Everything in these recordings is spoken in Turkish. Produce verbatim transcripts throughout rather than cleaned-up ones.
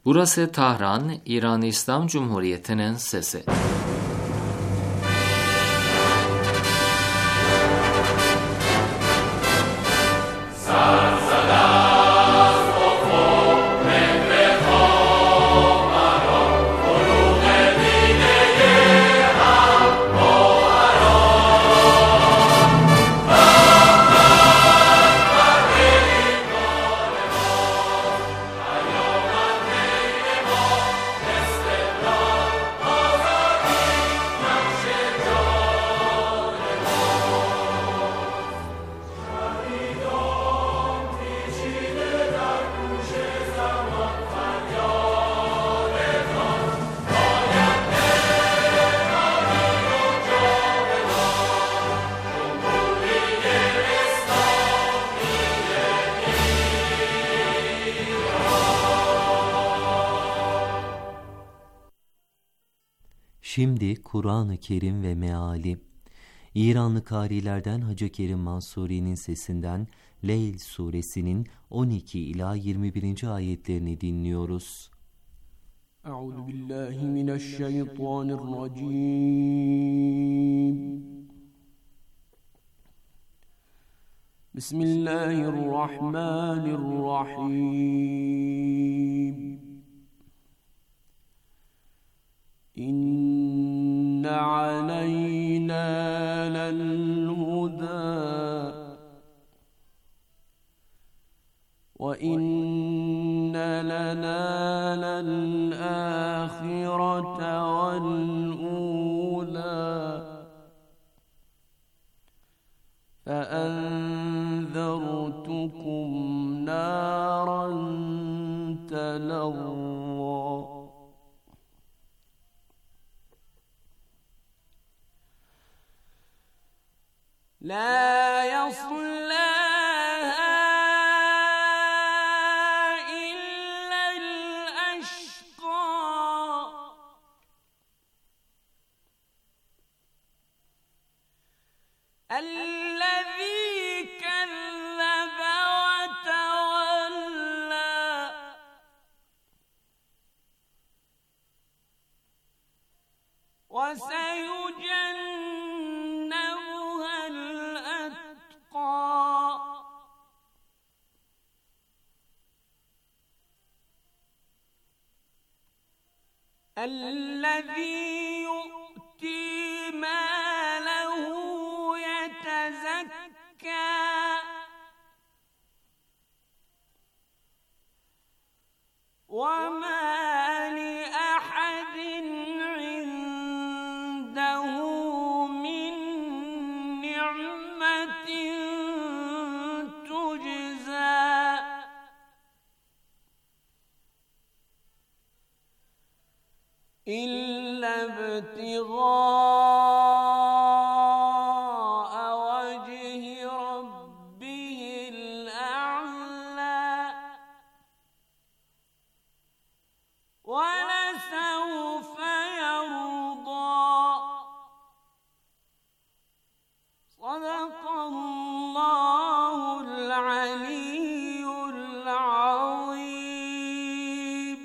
Burası Tahran, İran İslam Cumhuriyeti'nin sesi. Şimdi Kur'an-ı Kerim ve meali. İranlı karilerden Hacı Kerim Mansuri'nin sesinden Leyl suresinin on iki ila yirmi birinci ayetlerini dinliyoruz. Euzu billahi mineşşeytanirracim. Bismillahirrahmanirrahim. İnne aleyna lel huda ve inne lena lel ahirete vel ula fe enzertukum naran telazza لا يصلاها إلا الأشقى الذي كذب وتولى وسيجنبها الأتقى الذي يؤتي ماله يتزكى وما لأحد عنده من نعمة تجزى إلا ابتغاء وجه ربه الأعلى ولسوف يرضى صدق الله العلي العظيم.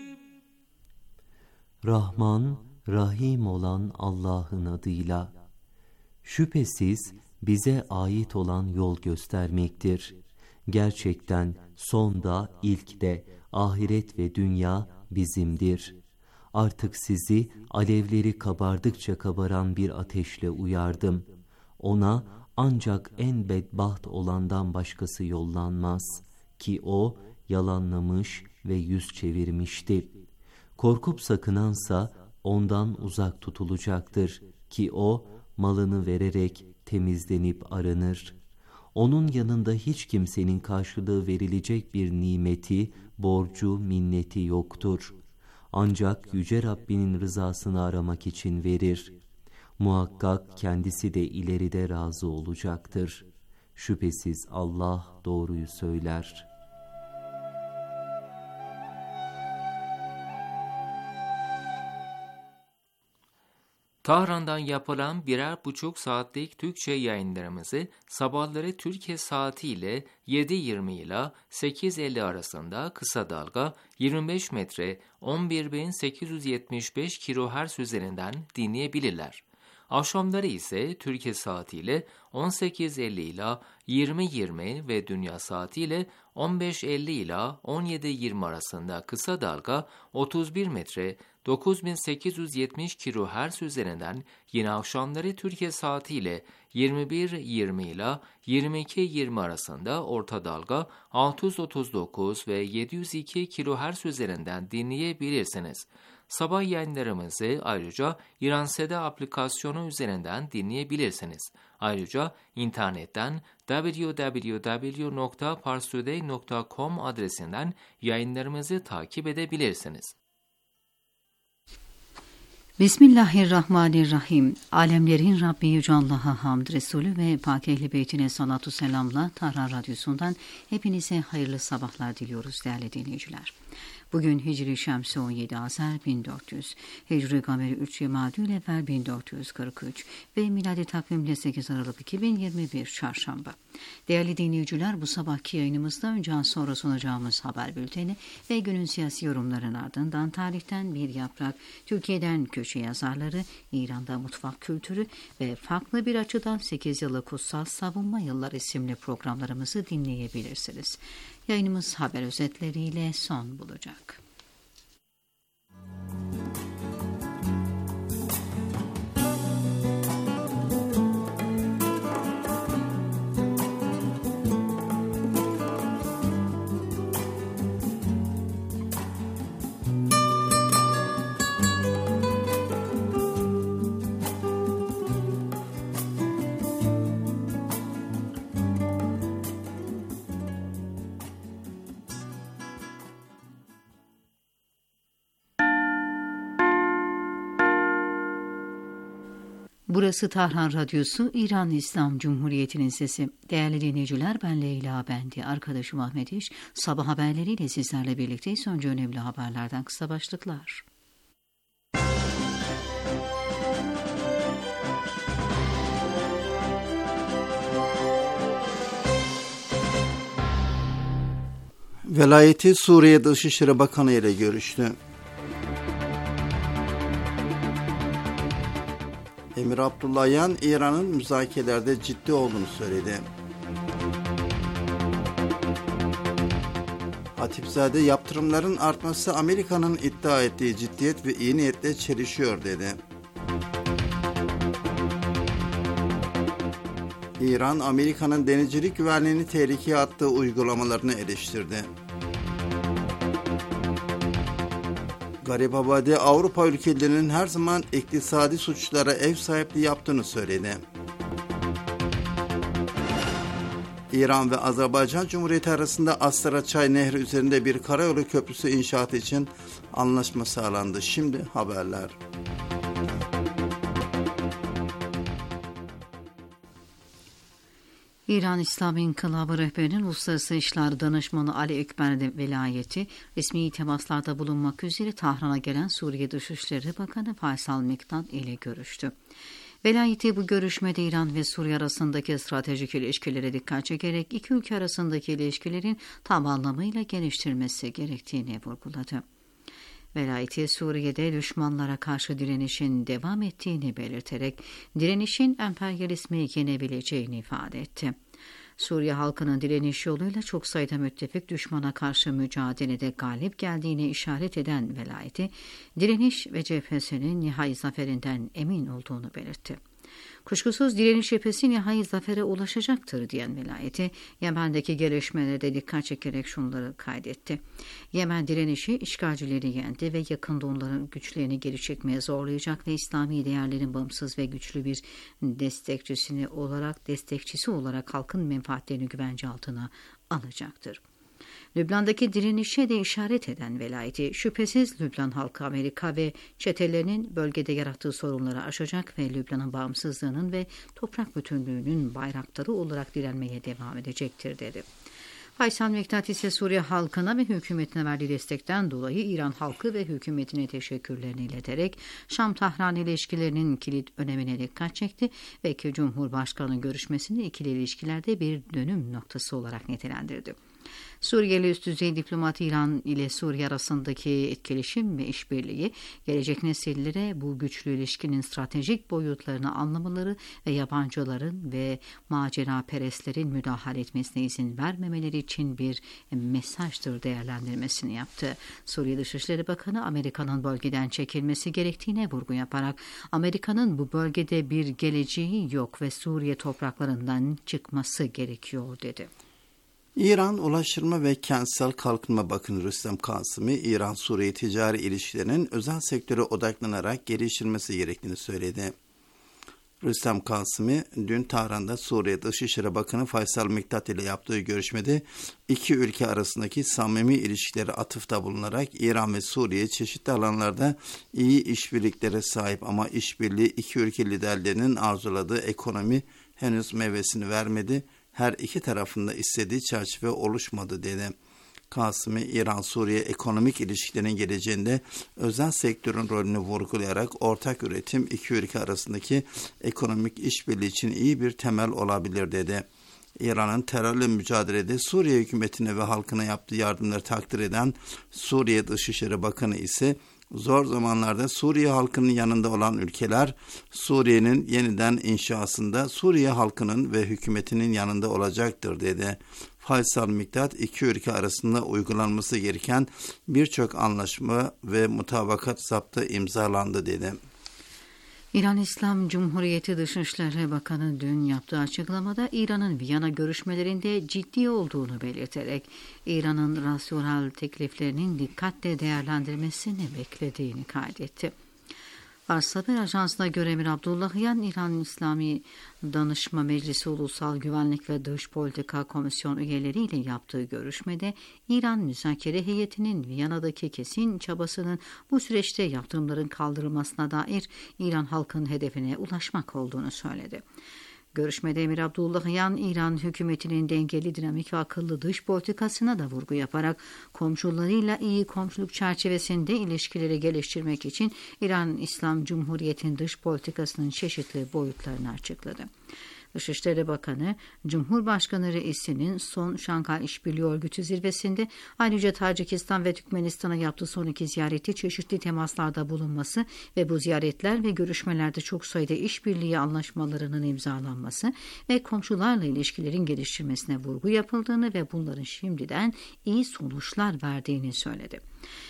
Rahman, Rahim olan Allah'ın adıyla. Şüphesiz bize ait olan yol göstermektir. Gerçekten son da ilk de ahiret ve dünya bizimdir. Artık sizi alevleri kabardıkça kabaran bir ateşle uyardım. Ona ancak en bedbaht olandan başkası yollanmaz ki o yalanlamış ve yüz çevirmişti. Korkup sakınansa ondan uzak tutulacaktır ki o malını vererek temizlenip arınır. Onun yanında hiç kimsenin karşılığı verilecek bir nimeti, borcu, minneti yoktur. Ancak Yüce Rabbinin rızasını aramak için verir. Muhakkak kendisi de ileride razı olacaktır. Şüphesiz Allah doğruyu söyler. Tahran'dan yapılan birer buçuk saatlik Türkçe yayınlarımızı sabahları Türkiye saatiyle yedi yirmi ile sekiz elli arasında kısa dalga yirmi beş metre on bir bin sekiz yüz yetmiş beş kilohertz üzerinden dinleyebilirler. Akşamları ise Türkiye saatiyle on sekiz elli ile yirmi yirmi ve dünya saatiyle on beş elli ile on yedi yirmi arasında kısa dalga otuz bir metre dokuz bin sekiz yüz yetmiş kilohertz üzerinden, yine akşamları Türkiye saatiyle yirmi bir yirmi ile yirmi iki yirmi arasında orta dalga altı yüz otuz dokuz ve yedi yüz iki kilohertz üzerinden dinleyebilirsiniz. Sabah yayınlarımızı ayrıca İranseda aplikasyonu üzerinden dinleyebilirsiniz. Ayrıca internetten double-u double-u double-u nokta parstoday nokta com adresinden yayınlarımızı takip edebilirsiniz. Bismillahirrahmanirrahim. Alemlerin Rabbi Yüce Allah'a hamd Resulü ve Pak Ehl-i Beytine salatu selamla Tahran Radyosu'ndan hepinize hayırlı sabahlar diliyoruz değerli dinleyiciler. Bugün Hicri Şemsi on yedi Azer bin dört yüz, Hicri Gameri üç Cemadülevvel bin dört yüz kırk üç ve miladi takvimle sekiz Aralık iki bin yirmi bir Çarşamba. Değerli dinleyiciler, bu sabahki yayınımızda önce az sonra sunacağımız haber bülteni ve günün siyasi yorumların ardından tarihten bir yaprak, Türkiye'den köşe yazarları, İran'da mutfak kültürü ve farklı bir açıdan sekiz yıllık kutsal savunma yılları isimli programlarımızı dinleyebilirsiniz. Yayınımız haber özetleriyle son bulacak. Burası Tahran Radyosu, İran İslam Cumhuriyeti'nin sesi. Değerli dinleyiciler, ben Leyla Bendi, arkadaşım Ahmet İş. Sabah haberleriyle sizlerle birlikteyiz. Önce önemli haberlerden kısa başlıklar. Velayeti Suriye Dışişleri Bakanı ile görüştü. Emir Abdullahian, İran'ın müzakerelerde ciddi olduğunu söyledi. Hatipzade, yaptırımların artması Amerika'nın iddia ettiği ciddiyet ve iyi niyetle çelişiyor dedi. İran, Amerika'nın denizcilik güvenliğini tehlikeye attığı uygulamalarını eleştirdi. Garibabadi, Avrupa ülkelerinin her zaman iktisadi suçlara ev sahipliği yaptığını söyledi. İran ve Azerbaycan Cumhuriyeti arasında Astara-Çay Nehri üzerinde bir karayolu köprüsü inşaatı için anlaşma sağlandı. Şimdi haberler. İran İslam İnkılabı rehberinin Uluslararası İşler Danışmanı Ali Ekber velayeti resmi temaslarda bulunmak üzere Tahran'a gelen Suriye Dışişleri Bakanı Faysal Mikdad ile görüştü. Velayeti bu görüşmede İran ve Suriye arasındaki stratejik ilişkilere dikkat çekerek iki ülke arasındaki ilişkilerin tam anlamıyla geliştirilmesi gerektiğini vurguladı. Velayeti Suriye'de düşmanlara karşı direnişin devam ettiğini belirterek direnişin emperyalizmi yenebileceğini ifade etti. Suriye halkının direniş yoluyla çok sayıda müttefik düşmana karşı mücadelede galip geldiğine işaret eden velayeti, direniş ve cephesinin nihai zaferinden emin olduğunu belirtti. Kuşkusuz direniş cephesi nihai zafere ulaşacaktır diyen velayeti, Yemen'deki gelişmelere de dikkat çekerek şunları kaydetti. Yemen direnişi işgalcileri yendi ve yakında onların güçlerini geri çekmeye zorlayacak ve İslami değerlerin bağımsız ve güçlü bir destekçisini olarak destekçisi olarak halkın menfaatlerini güvence altına alacaktır. Lübnan'daki direnişe de işaret eden velayeti, şüphesiz Lübnan halkı Amerika ve çetelerinin bölgede yarattığı sorunları aşacak ve Lübnan'ın bağımsızlığının ve toprak bütünlüğünün bayraktarı olarak direnmeye devam edecektir dedi. Faysal Miktat ise Suriye halkına ve hükümetine verdiği destekten dolayı İran halkı ve hükümetine teşekkürlerini ileterek Şam-Tahran ilişkilerinin kilit önemine dikkat çekti ve iki Cumhurbaşkanı görüşmesini ikili ilişkilerde bir dönüm noktası olarak nitelendirdi. Suriyeli üst düzey diplomat İran ile Suriye arasındaki etkileşim ve işbirliği, gelecek nesillere bu güçlü ilişkinin stratejik boyutlarını anlamaları ve yabancıların ve maceraperestlerin müdahale etmesine izin vermemeleri için bir mesajdır değerlendirmesini yaptı. Suriye Dışişleri Bakanı, Amerika'nın bölgeden çekilmesi gerektiğine vurgu yaparak, Amerika'nın bu bölgede bir geleceği yok ve Suriye topraklarından çıkması gerekiyor dedi. İran Ulaştırma ve Kentsel Kalkınma Bakanı Rüstem Kasım'ı İran-Suriye ticari ilişkilerinin özel sektöre odaklanarak geliştirilmesi gerektiğini söyledi. Rüstem Kasım'ı dün Tahran'da Suriye Dışişleri Bakanı Faysal Miktat ile yaptığı görüşmede iki ülke arasındaki samimi ilişkilere atıfta bulunarak İran ve Suriye çeşitli alanlarda iyi işbirliklere sahip ama işbirliği iki ülke liderlerinin arzuladığı ekonomi henüz meyvesini vermedi. Her iki tarafında istediği çerçeve oluşmadı dedi. Kasım'ı İran-Suriye ekonomik ilişkilerin geleceğinde özel sektörün rolünü vurgulayarak ortak üretim iki ülke arasındaki ekonomik işbirliği için iyi bir temel olabilir dedi. İran'ın terörle mücadelede Suriye hükümetine ve halkına yaptığı yardımları takdir eden Suriye Dışişleri Bakanı ise zor zamanlarda Suriye halkının yanında olan ülkeler Suriye'nin yeniden inşasında Suriye halkının ve hükümetinin yanında olacaktır dedi. Faysal Miktat iki ülke arasında uygulanması gereken birçok anlaşma ve mutabakat zaptı imzalandı dedi. İran İslam Cumhuriyeti Dışişleri Bakanı dün yaptığı açıklamada İran'ın Viyana görüşmelerinde ciddi olduğunu belirterek İran'ın rasyonel tekliflerinin dikkatle değerlendirmesini beklediğini kaydetti. Fars Haber Ajansı'na göre Emir Abdullahian, İran İslami Danışma Meclisi Ulusal Güvenlik ve Dış Politika Komisyon üyeleriyle yaptığı görüşmede İran müzakere heyetinin Viyana'daki kesin çabasının bu süreçte yaptırımların kaldırılmasına dair İran halkının hedefine ulaşmak olduğunu söyledi. Görüşmede Emir Abdullahian, İran hükümetinin dengeli, dinamik ve akıllı dış politikasına da vurgu yaparak komşularıyla iyi komşuluk çerçevesinde ilişkileri geliştirmek için İran İslam Cumhuriyeti'nin dış politikasının çeşitli boyutlarını açıkladı. Dışişleri Bakanı, Cumhurbaşkanı Reisi'nin son Şanghay İşbirliği Örgütü zirvesinde, ayrıca Tacikistan ve Türkmenistan'a yaptığı son iki ziyareti çeşitli temaslarda bulunması ve bu ziyaretler ve görüşmelerde çok sayıda işbirliği anlaşmalarının imzalanması ve komşularla ilişkilerin geliştirmesine vurgu yapıldığını ve bunların şimdiden iyi sonuçlar verdiğini söyledi.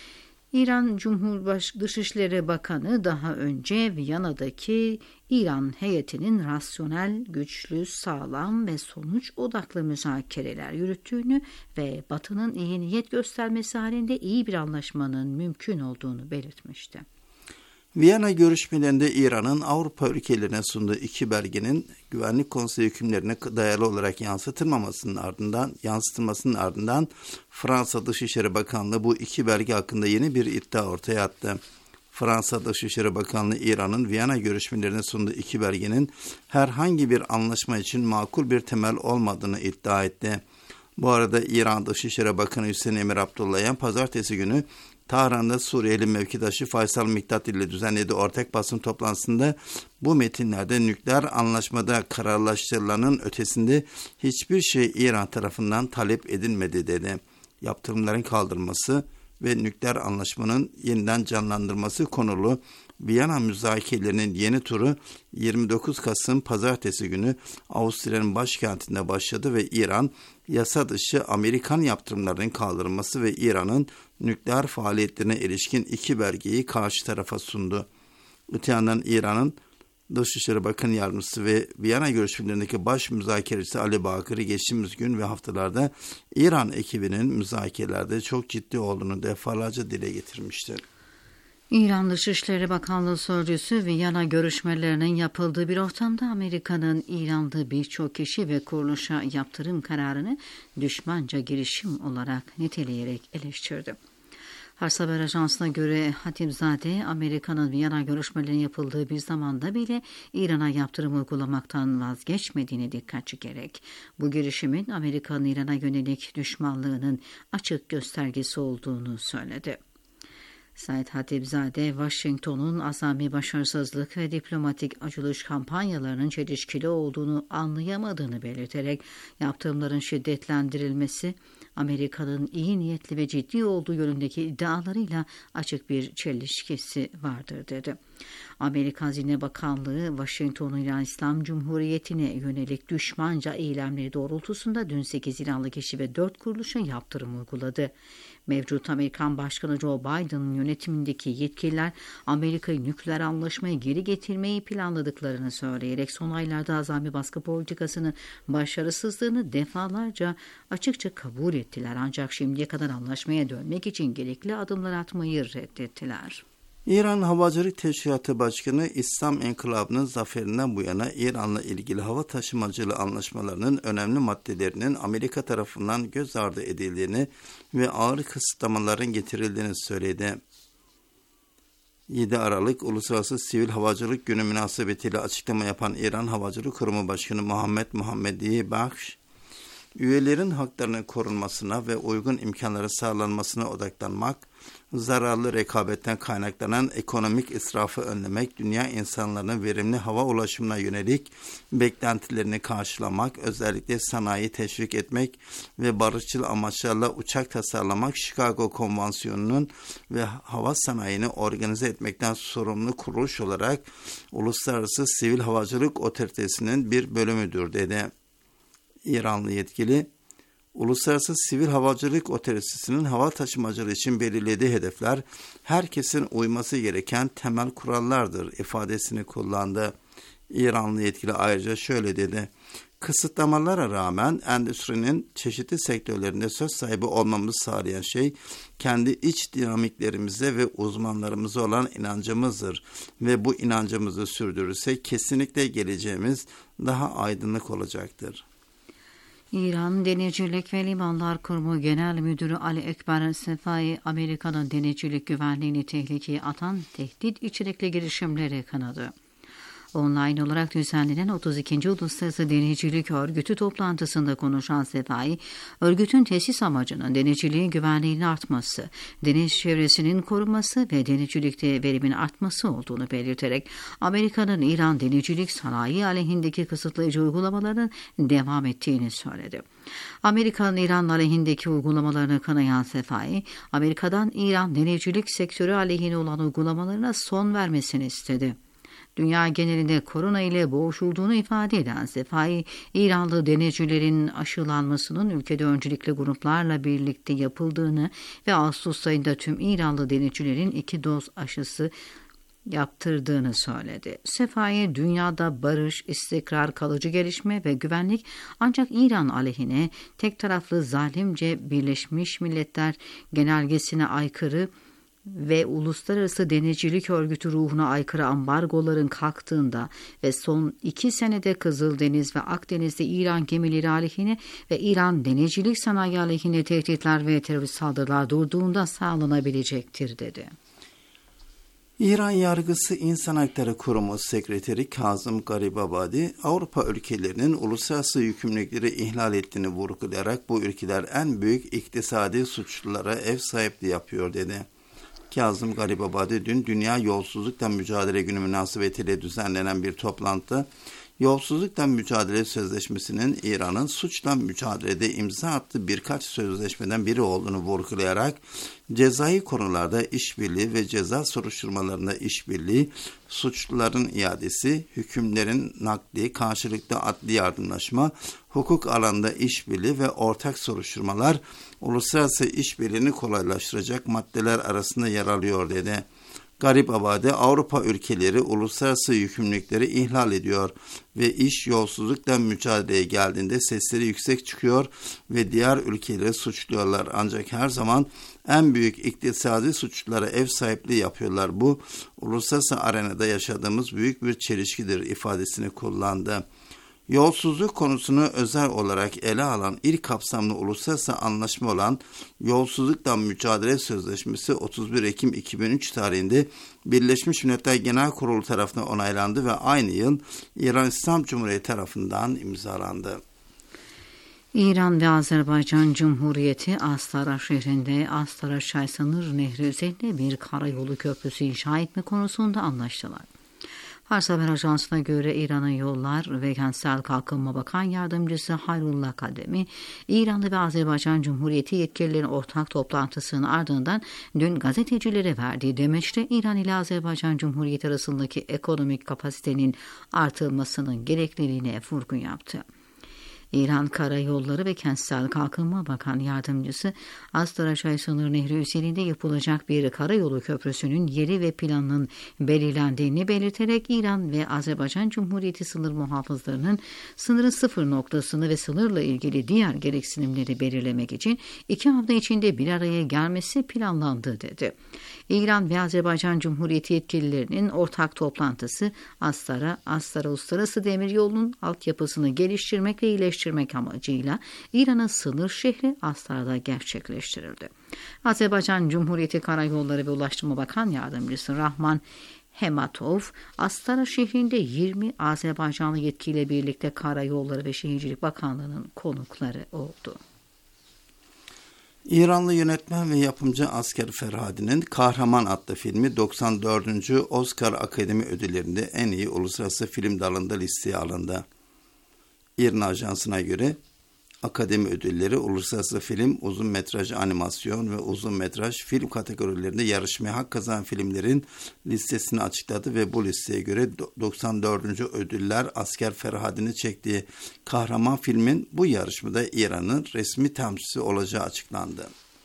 İran Cumhurbaş Dışişleri Bakanı daha önce Viyana'daki İran heyetinin rasyonel, güçlü, sağlam ve sonuç odaklı müzakereler yürüttüğünü ve Batı'nın iyi niyet göstermesi halinde iyi bir anlaşmanın mümkün olduğunu belirtmişti. Viyana görüşmelerinde İran'ın Avrupa ülkelerine sunduğu iki belgenin Güvenlik Konseyi hükümlerine dayalı olarak yansıtılmamasının ardından, yansıtılmasının ardından Fransa Dışişleri Bakanlığı bu iki belge hakkında yeni bir iddia ortaya attı. Fransa Dışişleri Bakanlığı İran'ın Viyana görüşmelerine sunduğu iki belgenin herhangi bir anlaşma için makul bir temel olmadığını iddia etti. Bu arada İran Dışişleri Bakanı Hüseyin Emir Abdullahian pazartesi günü Tahran'da Suriyeli mevkidaşı Faysal Miktat ile düzenlediği ortak basın toplantısında bu metinlerde nükleer anlaşmada kararlaştırılanın ötesinde hiçbir şey İran tarafından talep edilmedi dedi. Yaptırımların kaldırılması ve nükleer anlaşmanın yeniden canlandırılması konulu Viyana müzakerelerinin yeni turu yirmi dokuz Kasım Pazartesi günü Avusturya'nın başkentinde başladı ve İran yasa dışı Amerikan yaptırımlarının kaldırılması ve İran'ın nükleer faaliyetlerine ilişkin iki belgeyi karşı tarafa sundu. Öte yandan İran'ın Dışişleri Bakan Yardımcısı ve Viyana görüşmelerindeki baş müzakerecisi Ali Bakır'ı geçtiğimiz gün ve haftalarda İran ekibinin müzakerelerde çok ciddi olduğunu defalarca dile getirmişti. İran Dışişleri Bakanlığı Sözcüsü, Viyana görüşmelerinin yapıldığı bir ortamda Amerika'nın İran'da birçok kişi ve kuruluşa yaptırım kararını düşmanca girişim olarak niteleyerek eleştirdi. Fars Haber Ajansı'na göre Hatipzade, Amerika'nın Viyana görüşmelerinin yapıldığı bir zamanda bile İran'a yaptırım uygulamaktan vazgeçmediğine dikkat çekerek, bu girişimin Amerika'nın İran'a yönelik düşmanlığının açık göstergesi olduğunu söyledi. Said Hatipzade, Washington'un azami başarısızlık ve diplomatik açılış kampanyalarının çelişkili olduğunu anlayamadığını belirterek, yaptırımların şiddetlendirilmesi, Amerika'nın iyi niyetli ve ciddi olduğu yönündeki iddialarıyla açık bir çelişkisi vardır dedi. Amerika Hazine Bakanlığı, Washington'un İran İslam Cumhuriyeti'ne yönelik düşmanca eylemleri doğrultusunda dün sekiz İranlı kişi ve dört kuruluşa yaptırım uyguladı. Mevcut Amerikan Başkanı Joe Biden'ın yönetimindeki yetkililer Amerika'yı nükleer anlaşmaya geri getirmeyi planladıklarını söyleyerek son aylarda azami baskı politikasının başarısızlığını defalarca açıkça kabul ettiler. Ancak şimdiye kadar anlaşmaya dönmek için gerekli adımlar atmayı reddettiler. İran Havacılık Teşkilatı Başkanı, İslam İnkılabı'nın zaferinden bu yana İran'la ilgili hava taşımacılığı anlaşmalarının önemli maddelerinin Amerika tarafından göz ardı edildiğini ve ağır kısıtlamaların getirildiğini söyledi. yedi Aralık Uluslararası Sivil Havacılık Günü münasebetiyle açıklama yapan İran Havacılık Kurumu Başkanı Muhammed Muhammedi Bakhsh, üyelerin haklarının korunmasına ve uygun imkanları sağlanmasına odaklanmak, zararlı rekabetten kaynaklanan ekonomik israfı önlemek, dünya insanlarının verimli hava ulaşımına yönelik beklentilerini karşılamak, özellikle sanayi teşvik etmek ve barışçıl amaçlarla uçak tasarlamak, Chicago Konvansiyonu'nun ve hava sanayini organize etmekten sorumlu kuruluş olarak Uluslararası Sivil Havacılık Otoritesi'nin bir bölümüdür dedi. İranlı yetkili, Uluslararası Sivil Havacılık Otoritesi'nin hava taşımacılığı için belirlediği hedefler herkesin uyması gereken temel kurallardır ifadesini kullandı. İranlı yetkili ayrıca şöyle dedi: kısıtlamalara rağmen endüstrinin çeşitli sektörlerinde söz sahibi olmamızı sağlayan şey kendi iç dinamiklerimize ve uzmanlarımıza olan inancımızdır ve bu inancımızı sürdürürsek kesinlikle geleceğimiz daha aydınlık olacaktır. İran Denizcilik ve Limanlar Kurumu Genel Müdürü Ali Ekber Sefai, Amerika'nın denizcilik güvenliğini tehlikeye atan tehdit içerikli girişimleri kınadı. Online olarak düzenlenen otuz ikinci Uluslararası Denizcilik Örgütü toplantısında konuşan Sefai, örgütün tesis amacının denizciliğin güvenliğinin artması, deniz çevresinin korunması ve denizcilikte verimin artması olduğunu belirterek, Amerika'nın İran denizcilik sanayi aleyhindeki kısıtlayıcı uygulamalarının devam ettiğini söyledi. Amerika'nın İran aleyhindeki uygulamalarını kınayan Sefai, Amerika'dan İran denizcilik sektörü aleyhine olan uygulamalarına son vermesini istedi. Dünya genelinde korona ile boğuşulduğunu ifade eden Sefai, İranlı denizcilerin aşılanmasının ülkede öncelikli gruplarla birlikte yapıldığını ve Ağustos ayında tüm İranlı denizcilerin iki doz aşısı yaptırdığını söyledi. Sefai, dünyada barış, istikrar, kalıcı gelişme ve güvenlik ancak İran aleyhine tek taraflı zalimce Birleşmiş Milletler genelgesine aykırı ve Uluslararası Denizcilik Örgütü ruhuna aykırı ambargoların kalktığında ve son iki senede Kızıldeniz ve Akdeniz'de İran gemileri aleyhine ve İran denizcilik sanayi aleyhine tehditler ve terörist saldırılar durduğunda sağlanabilecektir dedi. İran Yargısı İnsan Hakları Kurumu Sekreteri Kazım Garibabadi, Avrupa ülkelerinin uluslararası yükümlülükleri ihlal ettiğini vurgulayarak bu ülkeler en büyük iktisadi suçlulara ev sahipliği yapıyor dedi. Kazım Garibabadi dün Dünya Yolsuzlukla Mücadele Günü münasebetiyle düzenlenen bir toplantıda Yolsuzlukla Mücadele Sözleşmesi'nin İran'ın suçla mücadelede imza attığı birkaç sözleşmeden biri olduğunu vurgulayarak cezai konularda işbirliği ve ceza soruşturmalarında işbirliği, suçluların iadesi, hükümlerin nakli, karşılıklı adli yardımlaşma, hukuk alanında işbirliği ve ortak soruşturmalar uluslararası işbirliğini kolaylaştıracak maddeler arasında yer alıyor dedi. Garibabadi, Avrupa ülkeleri uluslararası yükümlülükleri ihlal ediyor ve iş yolsuzlukla mücadeleye geldiğinde sesleri yüksek çıkıyor ve diğer ülkeleri suçluyorlar. Ancak her zaman en büyük iktisadi suçlulara ev sahipliği yapıyorlar. Bu uluslararası arenada yaşadığımız büyük bir çelişkidir ifadesini kullandı. Yolsuzluk konusunu özel olarak ele alan ilk kapsamlı uluslararası anlaşma olan Yolsuzlukla Mücadele Sözleşmesi otuz bir Ekim iki bin üç tarihinde Birleşmiş Milletler Genel Kurulu tarafından onaylandı ve aynı yıl İran İslam Cumhuriyeti tarafından imzalandı. İran ve Azerbaycan Cumhuriyeti Astara şehrinde Astara-Şay sınır nehri üzerinde bir karayolu köprüsü inşa etme konusunda anlaştılar. Fars Haber Ajansı'na göre İran'ın Yollar ve Kentsel Kalkınma Bakan Yardımcısı Hayrullah Kademi, İranlı ve Azerbaycan Cumhuriyeti yetkililerin ortak toplantısının ardından dün gazetecilere verdiği demeçle İran ile Azerbaycan Cumhuriyeti arasındaki ekonomik kapasitenin artırılmasının gerekliliğine vurgu yaptı. İran Karayolları ve Kentsel Kalkınma Bakan Yardımcısı, Astara-Şay sınır nehri üzerinde yapılacak bir karayolu köprüsünün yeri ve planının belirlendiğini belirterek İran ve Azerbaycan Cumhuriyeti sınır muhafızlarının sınırın sıfır noktasını ve sınırla ilgili diğer gereksinimleri belirlemek için iki hafta içinde bir araya gelmesi planlandı dedi. İran ve Azerbaycan Cumhuriyeti yetkililerinin ortak toplantısı Astara, Astara Uluslararası Demiryolu'nun altyapısını geliştirmek ve iyileştirmek amacıyla İran'ın sınır şehri Astara'da gerçekleştirildi. Azerbaycan Cumhuriyeti Karayolları ve Ulaştırma Bakan Yardımcısı Rahman Hematov, Astara şehrinde yirmi Azerbaycanlı yetkiliyle birlikte Karayolları ve Şehircilik Bakanlığı'nın konukları oldu. İranlı yönetmen ve yapımcı Asker Ferhadi'nin Kahraman adlı filmi doksan dördüncü Oscar Akademi Ödülleri'nde en iyi uluslararası film dalında listeye alındı. İRNA Ajansı'na göre Akademi Ödülleri uluslararası film, uzun metraj animasyon ve uzun metraj film kategorilerinde yarışmaya hak kazanan filmlerin listesini açıkladı ve bu listeye göre doksan dördüncü Ödüller Asker Ferhadi'nin çektiği Kahraman filmin bu yarışmada İran'ın resmi temsilcisi olacağı açıklandı.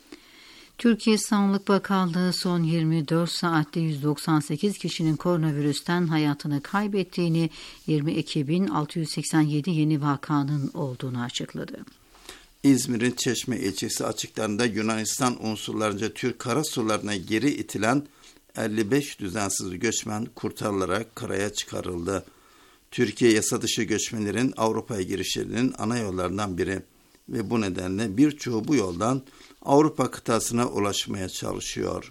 Türkiye Sağlık Bakanlığı son yirmi dört saatte yüz doksan sekiz kişinin koronavirüsten hayatını kaybettiğini, yirmi iki bin altı yüz seksen yedi yeni vakanın olduğunu açıkladı. İzmir'in Çeşme ilçesi açıklarında Yunanistan unsurlarınca Türk karasularına geri itilen elli beş düzensiz göçmen kurtarılarak karaya çıkarıldı. Türkiye yasa dışı göçmenlerin Avrupa'ya girişlerinin ana yollarından biri ve bu nedenle birçoğu bu yoldan Avrupa kıtasına ulaşmaya çalışıyor.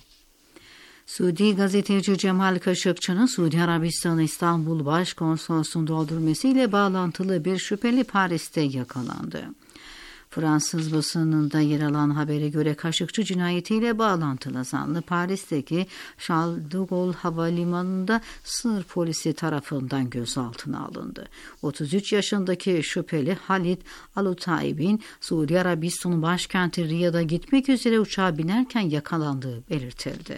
Suudi gazeteci Cemal Kaşıkçı'nın Suudi Arabistan İstanbul Başkonsolosluğu'nda öldürülmesiyle bağlantılı bir şüpheli Paris'te yakalandı. Fransız basınında yer alan habere göre Kaşıkçı cinayetiyle bağlantılı zanlı Paris'teki Charles de Gaulle Havalimanı'nda sınır polisi tarafından gözaltına alındı. otuz üç yaşındaki şüpheli Halit Al-Utayb'in Suudi Arabistan başkenti Riyad'a gitmek üzere uçağa binerken yakalandığı belirtildi.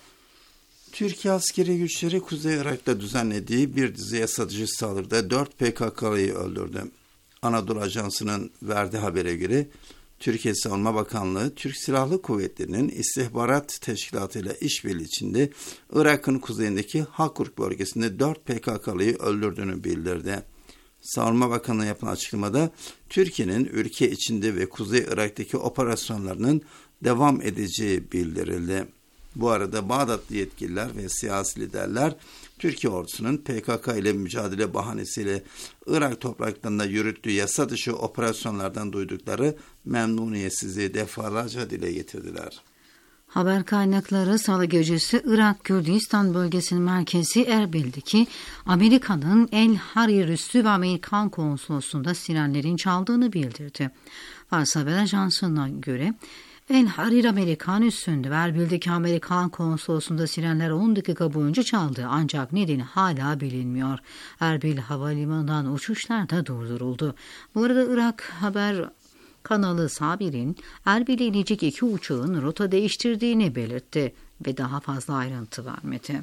Türkiye askeri güçleri Kuzey Irak'ta düzenlediği bir dizi yasa dışı saldırıda dört P K K'lıyı öldürdü. Anadolu Ajansı'nın verdiği habere göre Türkiye Savunma Bakanlığı, Türk Silahlı Kuvvetleri'nin istihbarat teşkilatıyla işbirliği içinde Irak'ın kuzeyindeki Hakurk bölgesinde dört P K K'lıyı öldürdüğünü bildirdi. Savunma Bakanlığı yapılan açıklamada Türkiye'nin ülke içinde ve Kuzey Irak'taki operasyonlarının devam edeceği bildirildi. Bu arada Bağdatlı yetkililer ve siyasi liderler Türkiye ordusunun P K K ile mücadele bahanesiyle Irak topraklarında yürüttüğü yasa dışı operasyonlardan duydukları memnuniyetsizliği defalarca dile getirdiler. Haber kaynakları Salı gecesi Irak Kürdistan bölgesinin merkezi Erbil'deki Amerika'nın El Harir üssü ve Amerikan konsolosluğunda sirenlerin çaldığını bildirdi. Fars Haber Ajansı'na göre El Harir Amerikan üssünde ve Erbil'deki Amerikan konsolosluğunda sirenler on dakika boyunca çaldı ancak nedeni hala bilinmiyor. Erbil Havalimanı'ndan uçuşlar da durduruldu. Bu arada Irak Haber kanalı Sabir'in Erbil'e inecek iki uçağın rota değiştirdiğini belirtti ve daha fazla ayrıntı vermedi.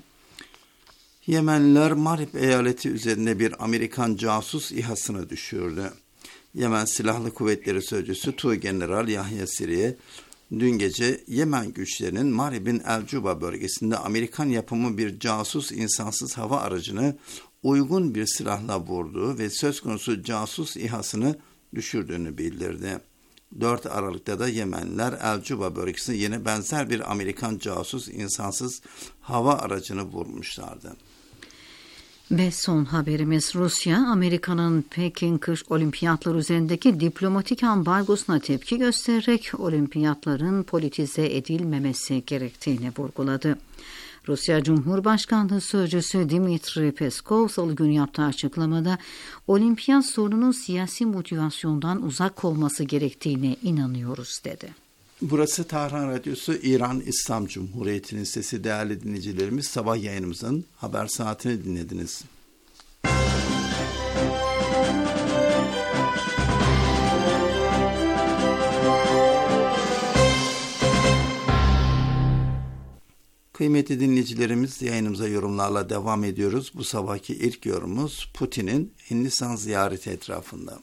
Yemenliler Marib eyaleti üzerinde bir Amerikan casus İHA'sını düşürdü. Yemen Silahlı Kuvvetleri Sözcüsü Tuğgeneral Yahya Siriye, dün gece Yemen güçlerinin Marib'in El Cuba bölgesinde Amerikan yapımı bir casus insansız hava aracını uygun bir silahla vurduğu ve söz konusu casus İHA'sını düşürdüğünü bildirdi. dört Aralık'ta da Yemenliler El Cuba bölgesinde yine benzer bir Amerikan casus insansız hava aracını vurmuşlardı. Ve son haberimiz Rusya, Amerika'nın Pekin kış olimpiyatları üzerindeki diplomatik ambargosuna tepki göstererek olimpiyatların politize edilmemesi gerektiğini vurguladı. Rusya Cumhurbaşkanlığı Sözcüsü Dmitri Peskov salı günü yaptığı açıklamada olimpiyat sorununun siyasi motivasyondan uzak olması gerektiğine inanıyoruz dedi. Burası Tahran Radyosu, İran İslam Cumhuriyeti'nin sesi. Değerli dinleyicilerimiz, sabah yayınımızın haber saatini dinlediniz. Kıymetli dinleyicilerimiz, yayınımıza yorumlarla devam ediyoruz. Bu sabahki ilk yorumumuz Putin'in Hindistan ziyareti etrafında.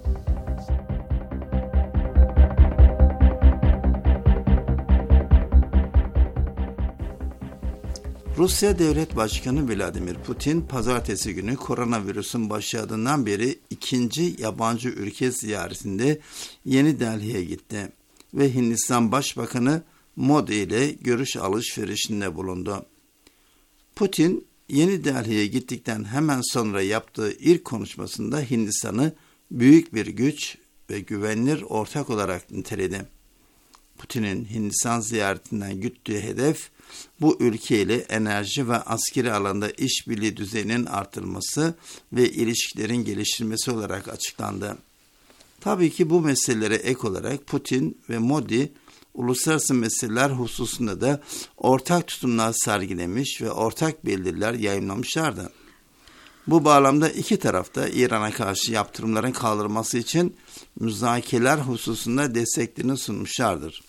Rusya Devlet Başkanı Vladimir Putin, pazartesi günü koronavirüsün başladığından beri ikinci yabancı ülke ziyaretinde Yeni Delhi'ye gitti ve Hindistan Başbakanı Modi ile görüş alışverişinde bulundu. Putin, Yeni Delhi'ye gittikten hemen sonra yaptığı ilk konuşmasında Hindistan'ı büyük bir güç ve güvenilir ortak olarak niteledi. Putin'in Hindistan ziyaretinden güttüğü hedef, bu ülkeyle enerji ve askeri alanda işbirliği düzeyinin artırılması ve ilişkilerin geliştirilmesi olarak açıklandı. Tabii ki bu meselelere ek olarak Putin ve Modi, uluslararası meseleler hususunda da ortak tutumlar sergilemiş ve ortak bildiriler yayımlamışlardı. Bu bağlamda iki taraf da İran'a karşı yaptırımların kaldırılması için müzakereler hususunda desteklerini sunmuşlardır.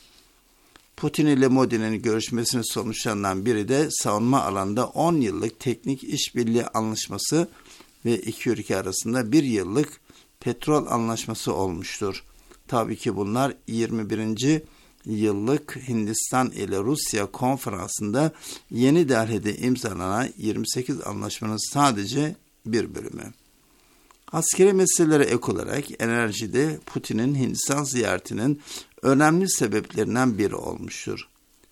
Putin ile Modi'nin görüşmesinin sonuçlarından biri de savunma alanında on yıllık teknik işbirliği anlaşması ve iki ülke arasında bir yıllık petrol anlaşması olmuştur. Tabii ki bunlar yirmi birinci yıllık Hindistan ile Rusya konferansında Yeni Delhi'de imzalanan yirmi sekiz anlaşmanın sadece bir bölümü. Askeri meselelere ek olarak enerjide Putin'in Hindistan ziyaretinin önemli sebeplerinden biri olmuştur.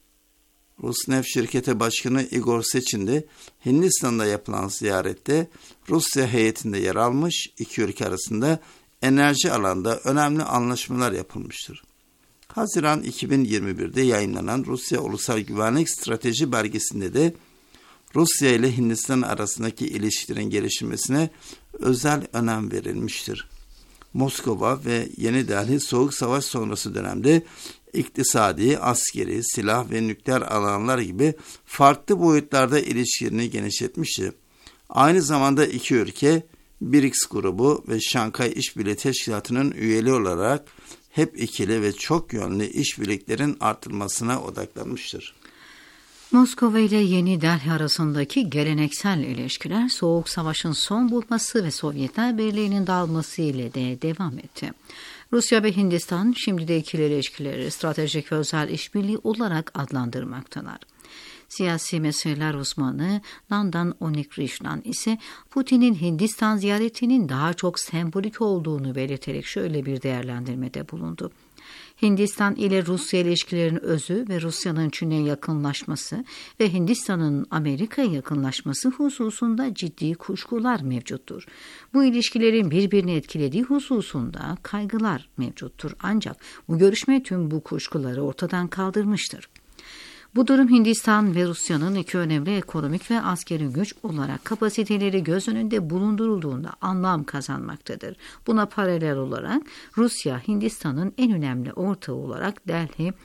Rosneft şirketi başkanı Igor Sechin de Hindistan'da yapılan ziyarette Rusya heyetinde yer almış, iki ülke arasında enerji alanında önemli anlaşmalar yapılmıştır. Haziran iki bin yirmi birde yayınlanan Rusya Ulusal Güvenlik Strateji belgesinde de Rusya ile Hindistan arasındaki ilişkilerin gelişmesine özel önem verilmiştir. Moskova ve Yeni Delhi Soğuk Savaş sonrası dönemde iktisadi, askeri, silah ve nükleer alanlar gibi farklı boyutlarda ilişkilerini genişletmiştir. Aynı zamanda iki ülke B R I C S grubu ve Şanghay İşbirliği Teşkilatı'nın üyeliği olarak hep ikili ve çok yönlü işbirliklerin artırılmasına odaklanmıştır. Moskova ile Yeni Delhi arasındaki geleneksel ilişkiler Soğuk Savaş'ın son bulması ve Sovyetler Birliği'nin dağılması ile de devam etti. Rusya ve Hindistan şimdi de ikili ilişkileri stratejik ve özel işbirliği olarak adlandırmaktalar. Siyasi meseleler uzmanı Nandan Onikrishnan ise Putin'in Hindistan ziyaretinin daha çok sembolik olduğunu belirterek şöyle bir değerlendirmede bulundu. Hindistan ile Rusya ilişkilerinin özü ve Rusya'nın Çin'e yakınlaşması ve Hindistan'ın Amerika'ya yakınlaşması hususunda ciddi kuşkular mevcuttur. Bu ilişkilerin birbirini etkilediği hususunda kaygılar mevcuttur. Ancak bu görüşme tüm bu kuşkuları ortadan kaldırmıştır. Bu durum Hindistan ve Rusya'nın iki önemli ekonomik ve askeri güç olarak kapasiteleri göz önünde bulundurulduğunda anlam kazanmaktadır. Buna paralel olarak Rusya, Hindistan'ın en önemli ortağı olarak Delhi,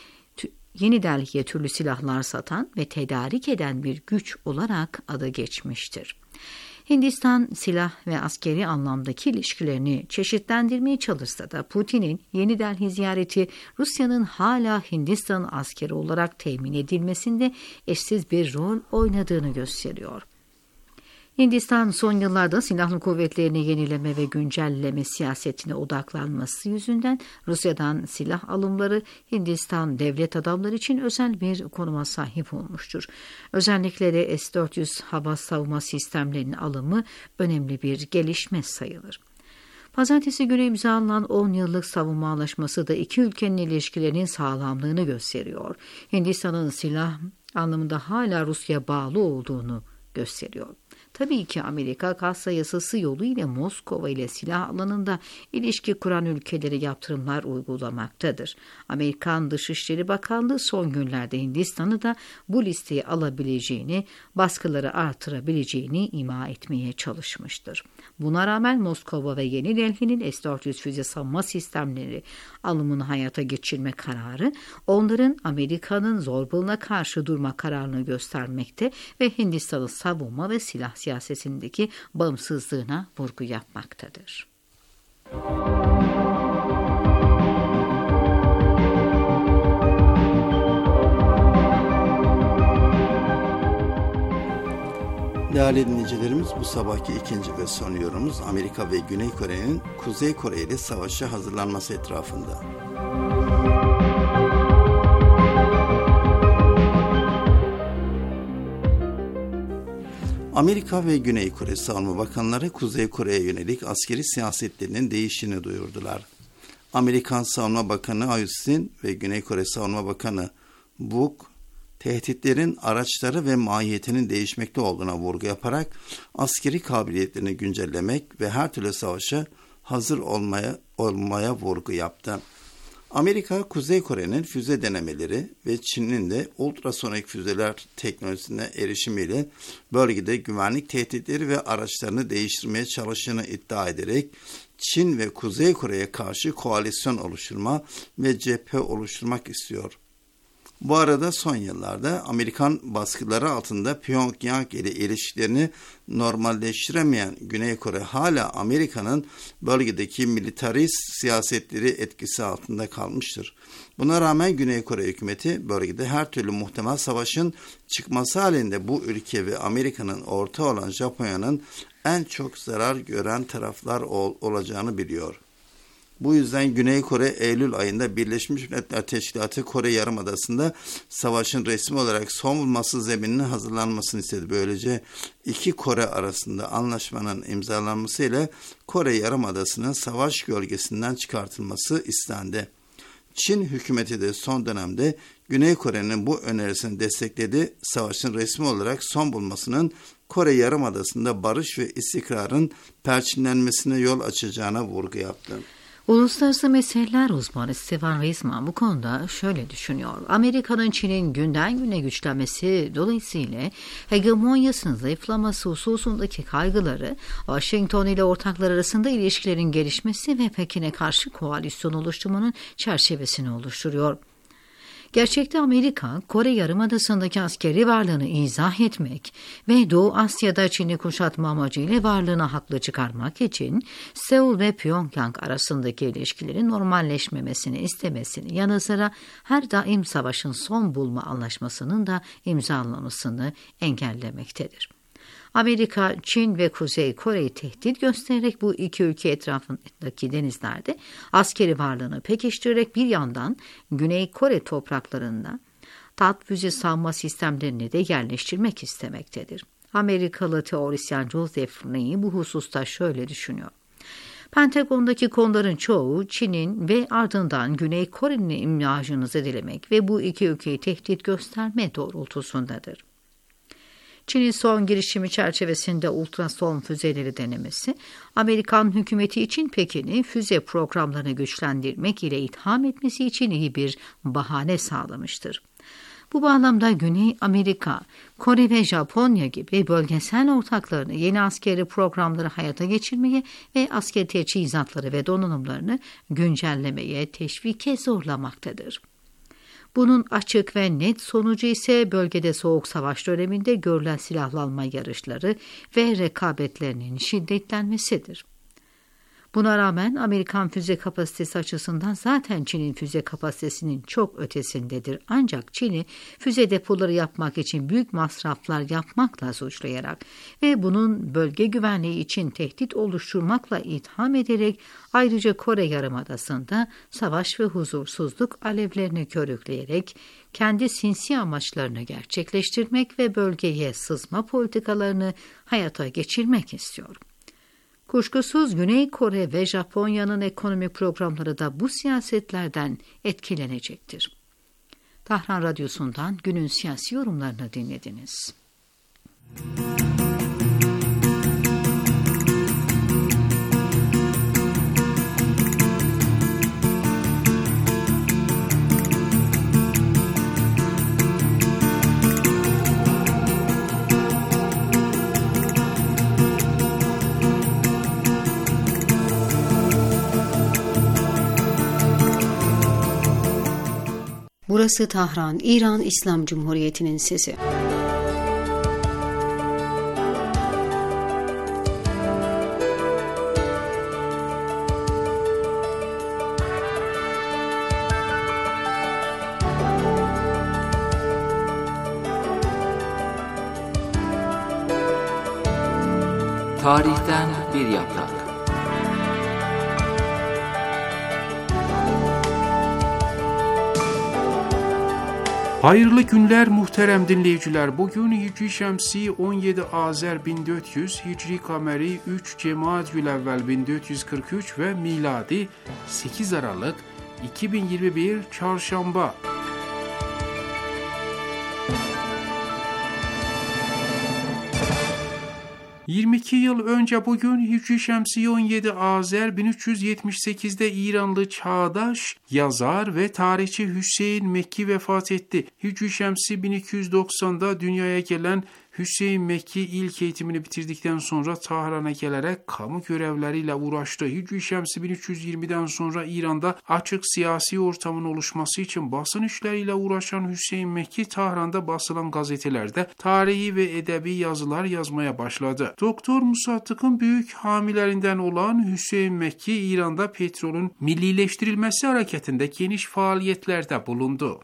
Yeni Delhi'ye türlü silahlar satan ve tedarik eden bir güç olarak adı geçmiştir. Hindistan silah ve askeri anlamdaki ilişkilerini çeşitlendirmeye çalışsa da Putin'in Yeni Delhi ziyareti Rusya'nın hala Hindistan askeri olarak temin edilmesinde eşsiz bir rol oynadığını gösteriyor. Hindistan son yıllarda silahlı kuvvetlerini yenileme ve güncelleme siyasetine odaklanması yüzünden Rusya'dan silah alımları Hindistan devlet adamları için özel bir konuma sahip olmuştur. Özellikle de S dört yüz hava savunma sistemlerinin alımı önemli bir gelişme sayılır. Pazartesi günü imzalanan on yıllık savunma anlaşması da iki ülkenin ilişkilerinin sağlamlığını gösteriyor. Hindistan'ın silah anlamında hala Rusya'ya bağlı olduğunu gösteriyor. Tabii ki Amerika Kassa yasası yoluyla Moskova ile silah alanında ilişki kuran ülkelere yaptırımlar uygulamaktadır. Amerikan Dışişleri Bakanlığı son günlerde Hindistan'ı da bu listeye alabileceğini, baskıları artırabileceğini ima etmeye çalışmıştır. Buna rağmen Moskova ve Yeni Delhi'nin S dört yüz füze savunma sistemleri alımını hayata geçirme kararı, onların Amerika'nın zorbalığına karşı durma kararını göstermekte ve Hindistan'ın savunma ve silah siyasetindeki bağımsızlığına vurgu yapmaktadır. Değerli dinleyicilerimiz, bu sabahki ikinci ve son yorumumuz Amerika ve Güney Kore'nin Kuzey Kore ile savaşa hazırlanması etrafında. Amerika ve Güney Kore Savunma Bakanları Kuzey Kore'ye yönelik askeri siyasetlerinin değiştiğini duyurdular. Amerikan Savunma Bakanı Austin ve Güney Kore Savunma Bakanı Buk, tehditlerin araçları ve mahiyetinin değişmekte olduğuna vurgu yaparak askeri kabiliyetlerini güncellemek ve her türlü savaşa hazır olmaya, olmaya vurgu yaptı. Amerika, Kuzey Kore'nin füze denemeleri ve Çin'in de ultrasonik füzeler teknolojisine erişimiyle bölgede güvenlik tehditleri ve araçlarını değiştirmeye çalıştığını iddia ederek Çin ve Kuzey Kore'ye karşı koalisyon oluşturma ve cephe oluşturmak istiyor. Bu arada son yıllarda Amerikan baskıları altında Pyongyang ile ilişkilerini normalleştiremeyen Güney Kore hala Amerika'nın bölgedeki militarist siyasetleri etkisi altında kalmıştır. Buna rağmen Güney Kore hükümeti bölgede her türlü muhtemel savaşın çıkması halinde bu ülke ve Amerika'nın ortağı olan Japonya'nın en çok zarar gören taraflar ol- olacağını biliyor. Bu yüzden Güney Kore Eylül ayında Birleşmiş Milletler Teşkilatı Kore Yarımadası'nda savaşın resmi olarak son bulması zemininin hazırlanmasını istedi. Böylece iki Kore arasında anlaşmanın imzalanmasıyla Kore Yarımadası'nın savaş gölgesinden çıkartılması istendi. Çin hükümeti de son dönemde Güney Kore'nin bu önerisini destekledi. Savaşın resmi olarak son bulmasının Kore Yarımadası'nda barış ve istikrarın perçinlenmesine yol açacağına vurgu yaptı. Uluslararası meseleler uzmanı Stefan Reisman bu konuda şöyle düşünüyor. Amerika'nın Çin'in günden güne güçlenmesi dolayısıyla hegemonyasının zayıflaması hususundaki kaygıları, Washington ile ortaklar arasında ilişkilerin gelişmesi ve Pekin'e karşı koalisyon oluşturmanın çerçevesini oluşturuyor. Gerçekte Amerika, Kore Yarımadası'ndaki askeri varlığını izah etmek ve Doğu Asya'da Çin'i kuşatma amacıyla varlığını haklı çıkarmak için Seul ve Pyongyang arasındaki ilişkilerin normalleşmemesini istemesini yanı sıra her daim savaşın son bulma anlaşmasının da imzalanmasını engellemektedir. Amerika, Çin ve Kuzey Kore'yi tehdit göstererek bu iki ülke etrafındaki denizlerde askeri varlığını pekiştirerek bir yandan Güney Kore topraklarında THAAD füze savunma sistemlerini de yerleştirmek istemektedir. Amerikalı teorisyen Joseph Nye bu hususta şöyle düşünüyor. Pentagon'daki konuların çoğu Çin'in ve ardından Güney Kore'nin imajını zedelemek ve bu iki ülkeyi tehdit gösterme doğrultusundadır. Çin'in son girişimi çerçevesinde ultrason füzeleri denemesi, Amerikan hükümeti için Pekin'i füze programlarını güçlendirmek ile itham etmesi için iyi bir bahane sağlamıştır. Bu bağlamda Güney Amerika, Kore ve Japonya gibi bölgesel ortaklarını yeni askeri programları hayata geçirmeye ve askeri teçhizatları ve donanımlarını güncellemeye teşvike zorlamaktadır. Bunun açık ve net sonucu ise bölgede Soğuk Savaş döneminde görülen silahlanma yarışları ve rekabetlerinin şiddetlenmesidir. Buna rağmen Amerikan füze kapasitesi açısından zaten Çin'in füze kapasitesinin çok ötesindedir. Ancak Çin'i füze depoları yapmak için büyük masraflar yapmakla suçlayarak ve bunun bölge güvenliği için tehdit oluşturmakla itham ederek ayrıca Kore Yarımadası'nda savaş ve huzursuzluk alevlerini körükleyerek kendi sinsi amaçlarını gerçekleştirmek ve bölgeye sızma politikalarını hayata geçirmek istiyor. Kuşkusuz Güney Kore ve Japonya'nın ekonomik programları da bu siyasetlerden etkilenecektir. Tahran Radyosu'ndan günün siyasi yorumlarını dinlediniz. Burası Tahran, İran İslam Cumhuriyeti'nin sesi. Tarihten bir yaprak. Hayırlı günler muhterem dinleyiciler. Bugün Hicri Şemsi on yedi Azer bin dört yüz, Hicri Kameri üç Cemaadülevvel bin dört yüz kırk üç ve miladi sekiz Aralık iki bin yirmi bir Çarşamba. yirmi iki yıl önce bugün Hicri Şemsi on yedi Azer bin üç yüz yetmiş sekizde İranlı çağdaş yazar ve tarihçi Hüseyin Mekki vefat etti. Hicri Şemsi bin iki yüz doksanda dünyaya gelen Hüseyin Mekki ilk eğitimini bitirdikten sonra Tahran'a gelerek kamu görevleriyle uğraştı. Hicri Şemsi bin üç yüz yirmiden sonra İran'da açık siyasi ortamın oluşması için basın işleriyle uğraşan Hüseyin Mekki Tahran'da basılan gazetelerde tarihi ve edebi yazılar yazmaya başladı. Doktor Musaddık'ın büyük hamilerinden olan Hüseyin Mekki İran'da petrolün millileştirilmesi hareketinde geniş faaliyetlerde bulundu.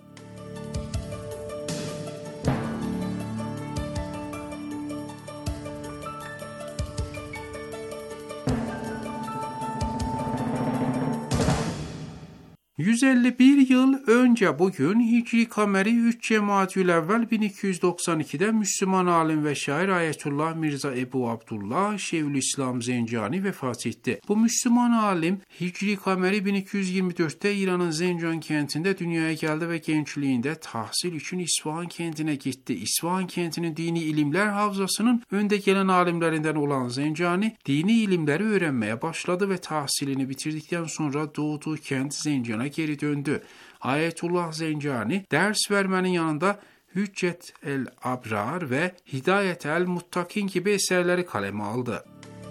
yüz elli bir yıl önce bugün Hicri Kameri üç Cemaadülevvel bin iki yüz doksan ikide Müslüman alim ve şair Ayetullah Mirza Ebu Abdullah Şeyhülislam Zencani vefat etti. Bu Müslüman alim Hicri Kameri bin iki yüz yirmi dörtte İran'ın Zencan kentinde dünyaya geldi ve gençliğinde tahsil için İsfahan kentine gitti. İsfahan kentinin dini ilimler havzasının önde gelen alimlerinden olan Zencani dini ilimleri öğrenmeye başladı ve tahsilini bitirdikten sonra doğduğu kent Zencan'a geri döndü. Ayetullah Zencani ders vermenin yanında Hüccet el-Abrar ve Hidayet el-Muttakin gibi eserleri kaleme aldı.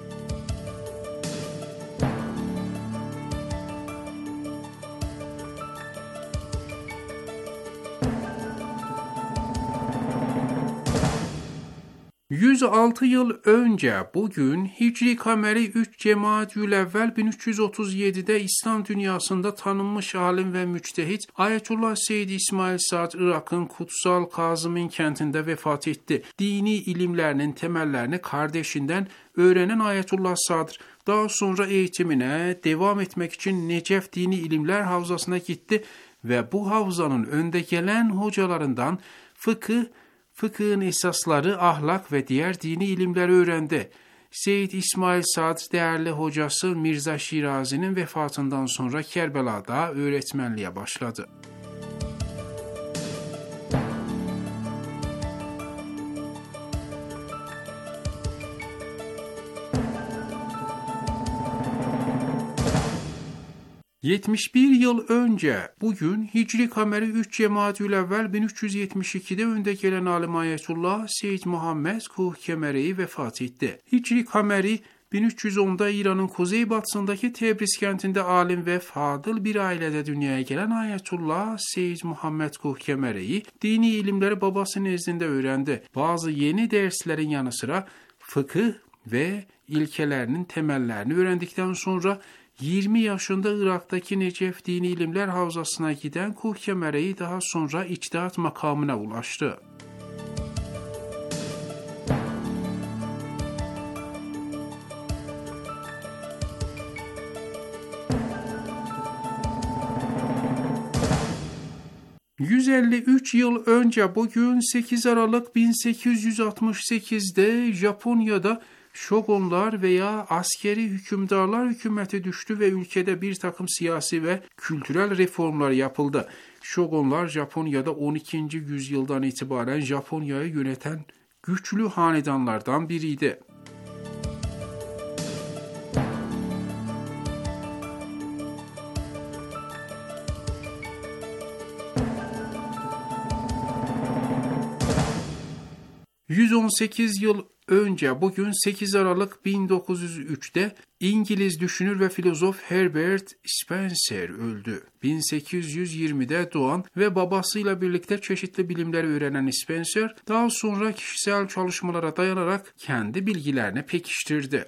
yüz altı yıl önce bugün Hicri Kameri üç Cemaadülevvel bin üç yüz otuz yedide İslam dünyasında tanınmış alim ve müçtehit Ayetullah Seyyid İsmail Saad Irak'ın Kutsal Kazım'ın kentinde vefat etti. Dini ilimlerinin temellerini kardeşinden öğrenen Ayetullah Sadr daha sonra eğitimine devam etmek için Necef Dini İlimler Havzası'na gitti ve bu havzanın önde gelen hocalarından fıkıh, fıkhın esasları, ahlak ve diğer dini ilimleri öğrendi. Seyyid İsmail Saad değerli hocası Mirza Şirazi'nin vefatından sonra Kerbela'da öğretmenliğe başladı. yetmiş bir yıl önce bugün Hicri Kameri üç Cemaadülevvel bin üç yüz yetmiş ikide önde gelen alim Ayetullah Seyyid Muhammed Kuhkemeri vefat etti. Hicri Kameri bin üç yüz onda İran'ın kuzeybatısındaki Tebriz kentinde alim ve fadıl bir ailede dünyaya gelen Ayetullah Seyyid Muhammed Kuhkemeri'yi dini ilimleri babası nezdinde öğrendi. Bazı yeni derslerin yanı sıra fıkıh ve ilkelerinin temellerini öğrendikten sonra yirmi yaşında Irak'taki Necef Dini İlimler Havzası'na giden Kuhkemeri daha sonra içtihat makamına ulaştı. yüz elli üç yıl önce bugün sekiz Aralık bin sekiz yüz altmış sekizde Japonya'da Shogunlar veya askeri hükümdarlar hükümeti düştü ve ülkede bir takım siyasi ve kültürel reformlar yapıldı. Shogunlar Japonya'da on ikinci yüzyıldan itibaren Japonya'yı yöneten güçlü hanedanlardan biriydi. yüz on sekiz yıl önce bugün sekiz Aralık bin dokuz yüz üçte İngiliz düşünür ve filozof Herbert Spencer öldü. bin sekiz yüz yirmide doğan ve babasıyla birlikte çeşitli bilimleri öğrenen Spencer, daha sonra kişisel çalışmalara dayanarak kendi bilgilerini pekiştirdi.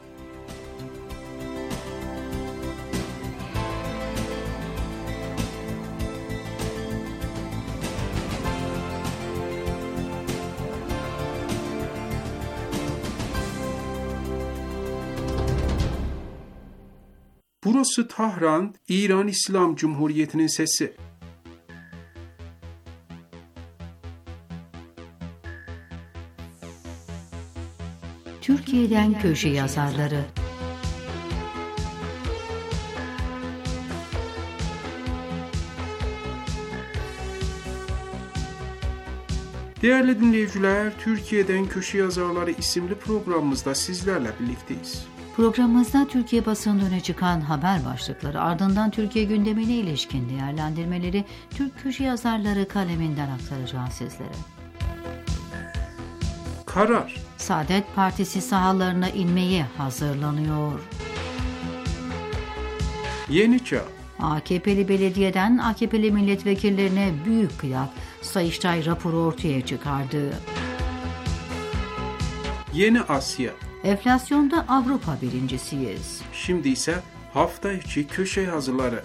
Burası Tahran, İran İslam Cumhuriyeti'nin sesi. Türkiye'den köşe yazarları. Değerli dinleyiciler, Türkiye'den Köşe Yazarları isimli programımızda sizlerle birlikteyiz. Programımızda Türkiye basınında öne çıkan haber başlıkları, ardından Türkiye gündemine ilişkin değerlendirmeleri Türk köşe yazarları kaleminden aktaracağız sizlere. Karar. Saadet Partisi sahalarına inmeye hazırlanıyor. Yeni Çağ. A K P'li belediyeden A K P'li milletvekillerine büyük kıyak, Sayıştay raporu ortaya çıkardı. Yeni Asya. Enflasyonda Avrupa birincisiyiz. Şimdi ise hafta içi köşe yazıları.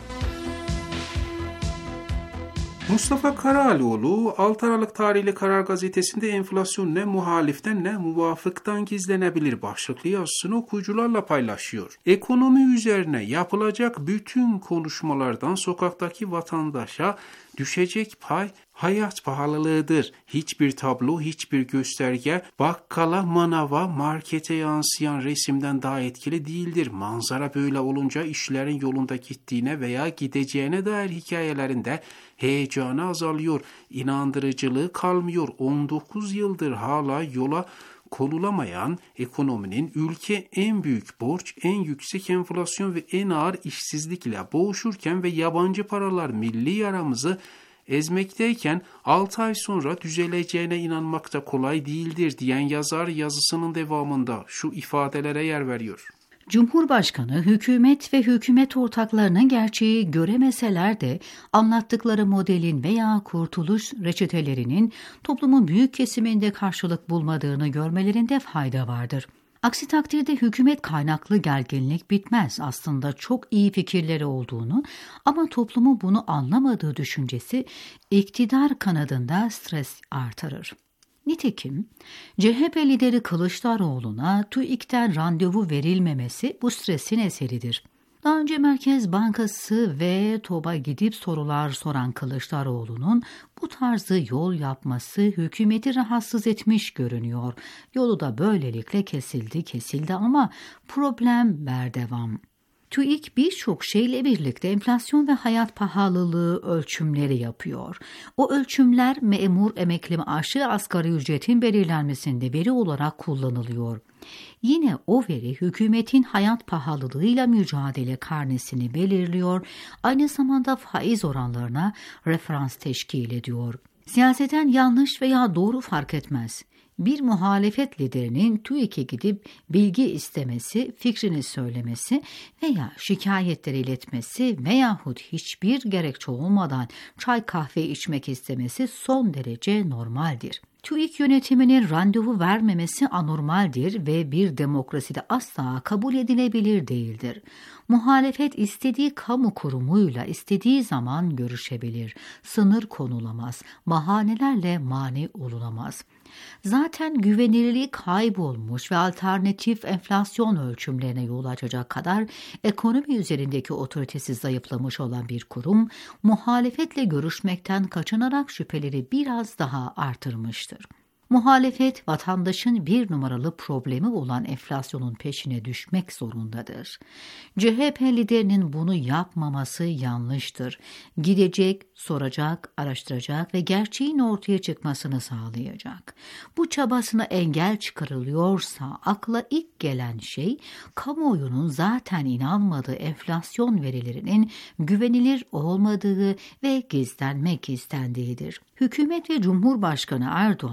Mustafa Karalioğlu, altı Aralık tarihli Karar Gazetesi'nde enflasyon ne muhaliften ne muvafıktan gizlenebilir başlıklı yazısını okuyucularla paylaşıyor. Ekonomi üzerine yapılacak bütün konuşmalardan sokaktaki vatandaşa düşecek pay hayat pahalılığıdır. Hiçbir tablo, hiçbir gösterge bakkala, manava, markete yansıyan resimden daha etkili değildir. Manzara böyle olunca işlerin yolunda gittiğine veya gideceğine dair hikayelerinde heyecanı azalıyor, inandırıcılığı kalmıyor. on dokuz yıldır hala yola konulamayan ekonominin ülke en büyük borç, en yüksek enflasyon ve en ağır işsizlikle boğuşurken ve yabancı paralar milli yaramızı ezmekteyken altı ay sonra düzeleceğine inanmak da kolay değildir diyen yazar yazısının devamında şu ifadelere yer veriyor. Cumhurbaşkanı, hükümet ve hükümet ortaklarının gerçeği göremeseler de anlattıkları modelin veya kurtuluş reçetelerinin toplumun büyük kesiminde karşılık bulmadığını görmelerinde fayda vardır. Aksi takdirde hükümet kaynaklı gerginlik bitmez. Aslında çok iyi fikirleri olduğunu ama toplumu bunu anlamadığı düşüncesi iktidar kanadında stres artırır. Nitekim C H P lideri Kılıçdaroğlu'na TÜİK'ten randevu verilmemesi bu stresin eseridir. Daha önce Merkez Bankası ve TOB'a gidip sorular soran Kılıçdaroğlu'nun bu tarzı yol yapması hükümeti rahatsız etmiş görünüyor. Yolu da böylelikle kesildi kesildi ama problem berdevam. TÜİK birçok şeyle birlikte enflasyon ve hayat pahalılığı ölçümleri yapıyor. O ölçümler memur emekli maaşı asgari ücretin belirlenmesinde veri olarak kullanılıyor. Yine o veri hükümetin hayat pahalılığıyla mücadele karnesini belirliyor, aynı zamanda faiz oranlarına referans teşkil ediyor. Siyaseten yanlış veya doğru fark etmez. Bir muhalefet liderinin TÜİK'e gidip bilgi istemesi, fikrini söylemesi veya şikayetleri iletmesi veyahut hiçbir gerekçe olmadan çay kahve içmek istemesi son derece normaldir. TÜİK yönetiminin randevu vermemesi anormaldir ve bir demokraside asla kabul edilebilir değildir. Muhalefet istediği kamu kurumuyla istediği zaman görüşebilir, sınır konulamaz, bahanelerle mani olulamaz. Zaten güvenilirliği kaybolmuş ve alternatif enflasyon ölçümlerine yol açacak kadar ekonomi üzerindeki otoritesi zayıflamış olan bir kurum, muhalefetle görüşmekten kaçınarak şüpheleri biraz daha artırmıştır. Muhalefet, vatandaşın bir numaralı problemi olan enflasyonun peşine düşmek zorundadır. C H P liderinin bunu yapmaması yanlıştır. Gidecek, soracak, araştıracak ve gerçeğin ortaya çıkmasını sağlayacak. Bu çabasına engel çıkarılıyorsa akla ilk gelen şey, kamuoyunun zaten inanmadığı enflasyon verilerinin güvenilir olmadığı ve gizlenmek istendiğidir. Hükümet ve Cumhurbaşkanı Erdoğan madem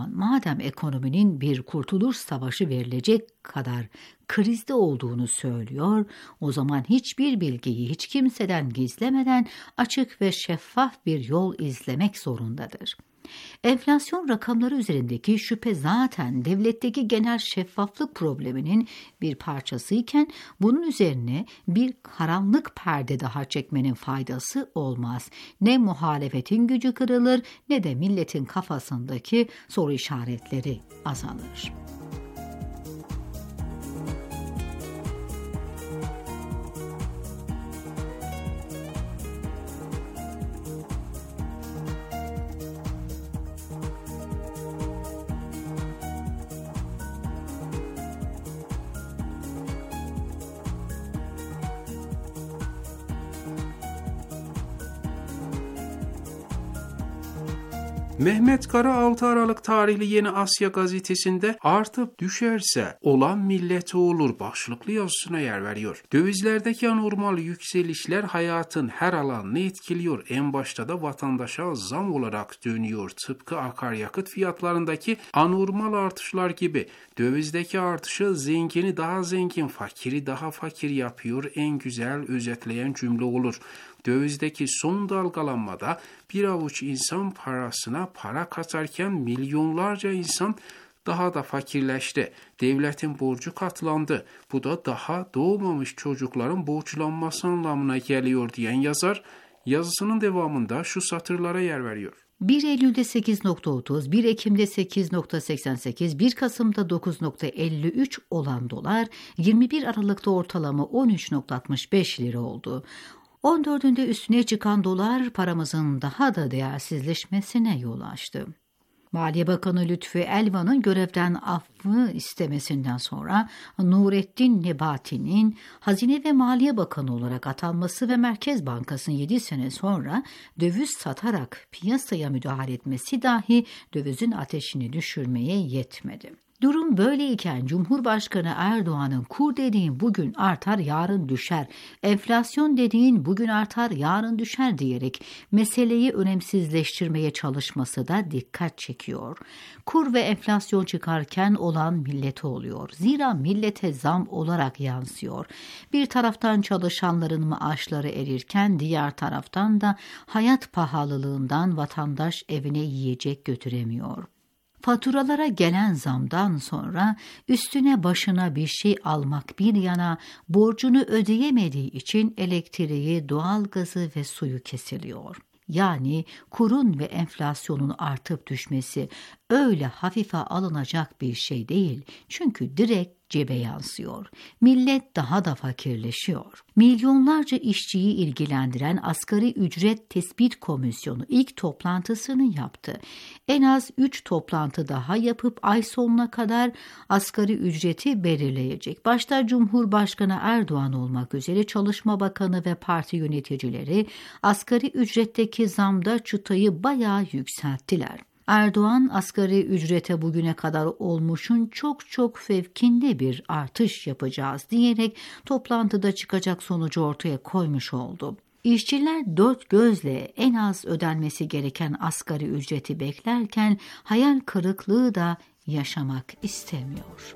madem ekonominin bir kurtuluş savaşı verilecek kadar krizde olduğunu söylüyor, o zaman hiçbir bilgiyi hiç kimseden gizlemeden açık ve şeffaf bir yol izlemek zorundadır. Enflasyon rakamları üzerindeki şüphe zaten devletteki genel şeffaflık probleminin bir parçasıyken bunun üzerine bir karanlık perde daha çekmenin faydası olmaz. Ne muhalefetin gücü kırılır ne de milletin kafasındaki soru işaretleri azalır. Mehmet Kara altı Aralık tarihli Yeni Asya gazetesinde artıp düşerse olan milleti olur başlıklı yazısına yer veriyor. Dövizlerdeki anormal yükselişler hayatın her alanını etkiliyor. En başta da vatandaşa zam olarak dönüyor. Tıpkı akaryakıt fiyatlarındaki anormal artışlar gibi dövizdeki artışı zengini daha zengin, fakiri daha fakir yapıyor. En güzel özetleyen cümle olur. Dövizdeki son dalgalanmada bir avuç insan parasına para katarken milyonlarca insan daha da fakirleşti. Devletin borcu katlandı. Bu da daha doğmamış çocukların borçlanması anlamına geliyor diyen yazar, yazısının devamında şu satırlara yer veriyor. bir Eylül'de sekiz virgül otuz, bir Ekim'de sekiz virgül seksen sekiz, bir Kasım'da dokuz virgül elli üç olan dolar, yirmi bir Aralık'ta ortalama on üç virgül altmış beş lira oldu. on dördünde üstüne çıkan dolar paramızın daha da değersizleşmesine yol açtı. Maliye Bakanı Lütfü Elvan'ın görevden affı istemesinden sonra Nurettin Nebati'nin Hazine ve Maliye Bakanı olarak atanması ve Merkez Bankası'nın yedi sene sonra döviz satarak piyasaya müdahale etmesi dahi dövizin ateşini düşürmeye yetmedi. Durum böyleyken Cumhurbaşkanı Erdoğan'ın kur dediğin bugün artar yarın düşer, enflasyon dediğin bugün artar yarın düşer diyerek meseleyi önemsizleştirmeye çalışması da dikkat çekiyor. Kur ve enflasyon çıkarken olan millete oluyor. Zira millete zam olarak yansıyor. Bir taraftan çalışanların maaşları erirken diğer taraftan da hayat pahalılığından vatandaş evine yiyecek götüremiyor. Faturalara gelen zamdan sonra üstüne başına bir şey almak bir yana borcunu ödeyemediği için elektriği, doğalgazı ve suyu kesiliyor. Yani kurun ve enflasyonun artıp düşmesi öyle hafife alınacak bir şey değil. Çünkü direkt cebe yansıyor. Millet daha da fakirleşiyor. Milyonlarca işçiyi ilgilendiren Asgari Ücret Tespit Komisyonu ilk toplantısını yaptı. En az üç toplantı daha yapıp ay sonuna kadar asgari ücreti belirleyecek. Başta Cumhurbaşkanı Erdoğan olmak üzere Çalışma Bakanı ve parti yöneticileri asgari ücretteki zamda çıtayı bayağı yükselttiler. Erdoğan asgari ücrete bugüne kadar olmuşun çok çok fevkinde bir artış yapacağız diyerek toplantıda çıkacak sonucu ortaya koymuş oldu. İşçiler dört gözle en az ödenmesi gereken asgari ücreti beklerken hayal kırıklığı da yaşamak istemiyor.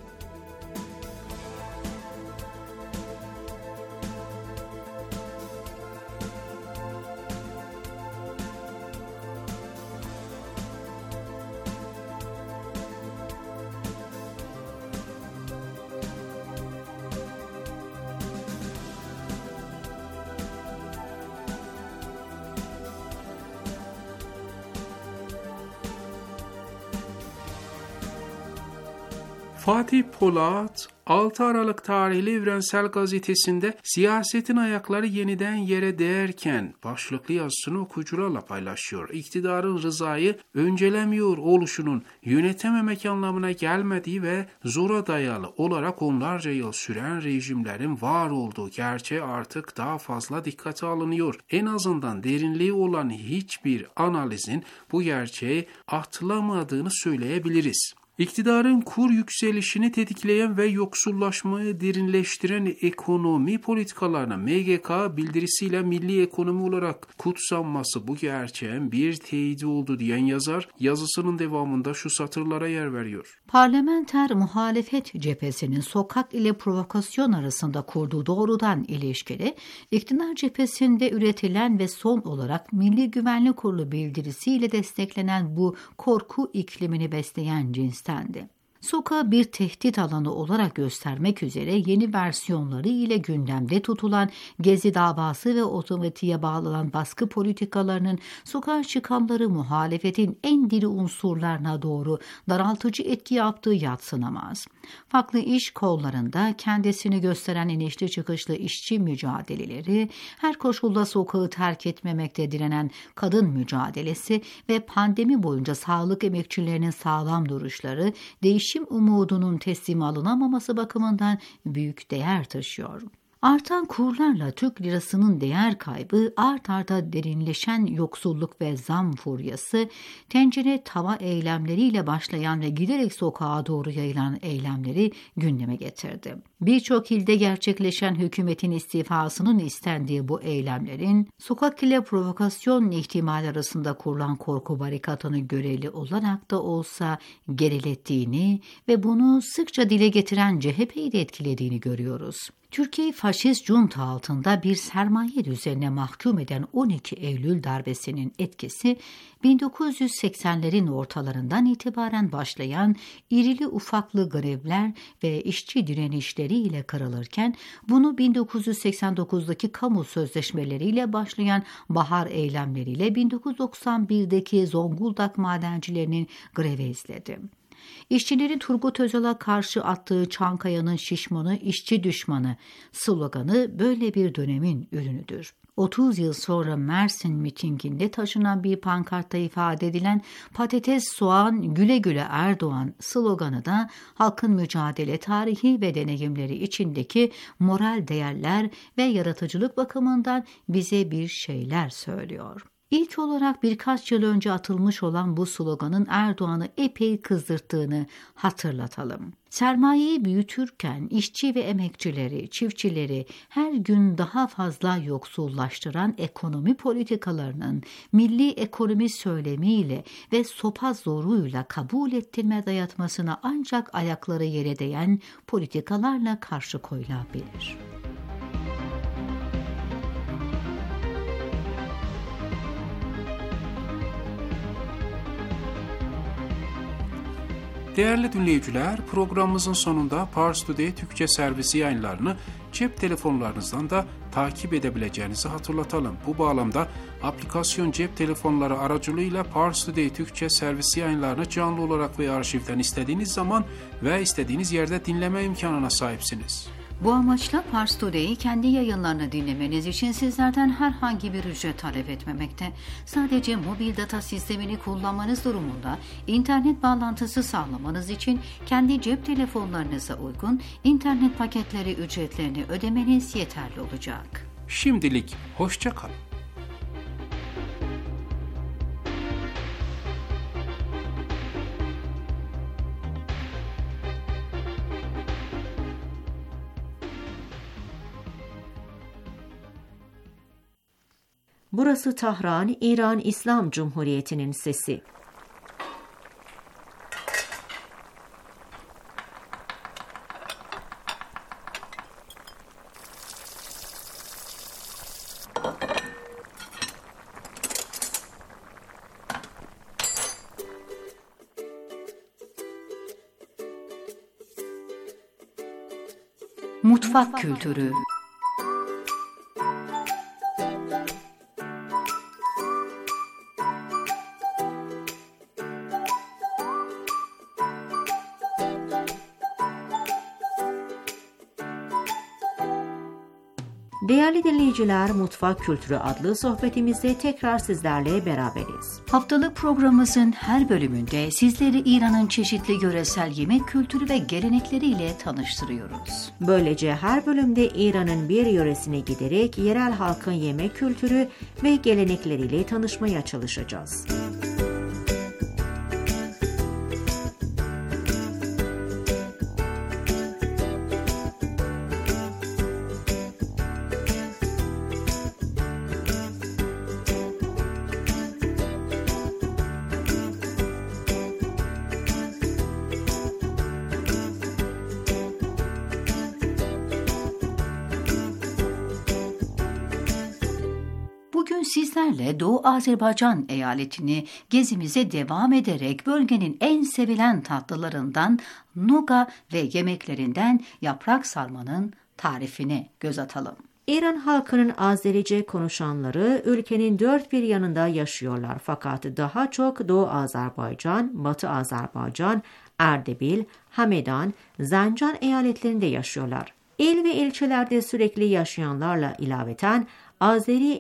Fatih Polat, altı Aralık tarihli Evrensel Gazetesi'nde siyasetin ayakları yeniden yere değerken başlıklı yazısını okuyucularla paylaşıyor. İktidarın rızayı öncelemiyor oluşunun yönetememek anlamına gelmediği ve zora dayalı olarak onlarca yıl süren rejimlerin var olduğu gerçeği artık daha fazla dikkate alınıyor. En azından derinliği olan hiçbir analizin bu gerçeği atlamadığını söyleyebiliriz. İktidarın kur yükselişini tetikleyen ve yoksullaşmayı derinleştiren ekonomi politikalarına M G K bildirisiyle milli ekonomi olarak kutsanması bu gerçeğin bir teyidi oldu diyen yazar yazısının devamında şu satırlara yer veriyor. Parlamenter muhalefet cephesinin sokak ile provokasyon arasında kurduğu doğrudan ilişkili, iktidar cephesinde üretilen ve son olarak Milli Güvenlik Kurulu bildirisiyle desteklenen bu korku iklimini besleyen cinstendi. Sokağı bir tehdit alanı olarak göstermek üzere yeni versiyonları ile gündemde tutulan Gezi davası ve otomatiğe bağlanan baskı politikalarının sokağa çıkanları muhalefetin en diri unsurlarına doğru daraltıcı etki yaptığı yadsınamaz. Farklı iş kollarında kendisini gösteren inişli çıkışlı işçi mücadeleleri, her koşulda sokağı terk etmemekte direnen kadın mücadelesi ve pandemi boyunca sağlık emekçilerinin sağlam duruşları, değişim umudunun teslim alınamaması bakımından büyük değer taşıyor. Artan kurlarla Türk lirasının değer kaybı, art arda derinleşen yoksulluk ve zam furyası, tencere tava eylemleriyle başlayan ve giderek sokağa doğru yayılan eylemleri gündeme getirdi. Birçok ilde gerçekleşen hükümetin istifasının istendiği bu eylemlerin, sokak ile provokasyon ihtimali arasında kurulan korku barikatını göreli olarak da olsa gerilettiğini ve bunu sıkça dile getiren C H P'yi de etkilediğini görüyoruz. Türkiye faşist junta altında bir sermaye düzenine mahkum eden on iki Eylül darbesinin etkisi bin dokuz yüz seksenlerin ortalarından itibaren başlayan irili ufaklı grevler ve işçi direnişleriyle kırılırken bunu bin dokuz yüz seksen dokuzdaki kamu sözleşmeleriyle başlayan bahar eylemleriyle bin dokuz yüz doksan birdeki Zonguldak madencilerinin grevi izledi. İşçilerin Turgut Özal'a karşı attığı Çankaya'nın şişmanı, işçi düşmanı sloganı böyle bir dönemin ürünüdür. otuz yıl sonra Mersin mitinginde taşınan bir pankartta ifade edilen patates, soğan, güle güle Erdoğan sloganı da halkın mücadele tarihi ve deneyimleri içindeki moral değerler ve yaratıcılık bakımından bize bir şeyler söylüyor. İlk olarak birkaç yıl önce atılmış olan bu sloganın Erdoğan'ı epey kızdırttığını hatırlatalım. Sermayeyi büyütürken işçi ve emekçileri, çiftçileri her gün daha fazla yoksullaştıran ekonomi politikalarının milli ekonomi söylemiyle ve sopa zoruyla kabul ettirme dayatmasına ancak ayakları yere değen politikalarla karşı koyulabilir. Değerli dinleyiciler, programımızın sonunda Pars Today Türkçe servisi yayınlarını cep telefonlarınızdan da takip edebileceğinizi hatırlatalım. Bu bağlamda aplikasyon cep telefonları aracılığıyla Pars Today Türkçe servisi yayınlarını canlı olarak ve arşivden istediğiniz zaman ve istediğiniz yerde dinleme imkanına sahipsiniz. Bu amaçla Pars Today'i kendi yayınlarını dinlemeniz için sizlerden herhangi bir ücret talep etmemekte. Sadece mobil data sistemini kullanmanız durumunda internet bağlantısı sağlamanız için kendi cep telefonlarınıza uygun internet paketleri ücretlerini ödemeniz yeterli olacak. Şimdilik hoşça kalın. Burası Tahran, İran İslam Cumhuriyeti'nin sesi. Mutfak kültürü. Değerli dinleyiciler, Mutfak Kültürü adlı sohbetimizde tekrar sizlerle beraberiz. Haftalık programımızın her bölümünde sizleri İran'ın çeşitli yöresel yemek kültürü ve gelenekleriyle tanıştırıyoruz. Böylece her bölümde İran'ın bir yöresine giderek yerel halkın yemek kültürü ve gelenekleriyle tanışmaya çalışacağız. sizlerle Doğu Azerbaycan eyaletini gezimize devam ederek bölgenin en sevilen tatlılarından nuga ve yemeklerinden yaprak sarmanın tarifine göz atalım. İran halkının Azerice konuşanları ülkenin dört bir yanında yaşıyorlar fakat daha çok Doğu Azerbaycan, Batı Azerbaycan, Erdebil, Hamedan, Zanjan eyaletlerinde yaşıyorlar. İl ve ilçelerde sürekli yaşayanlarla ilaveten Azeri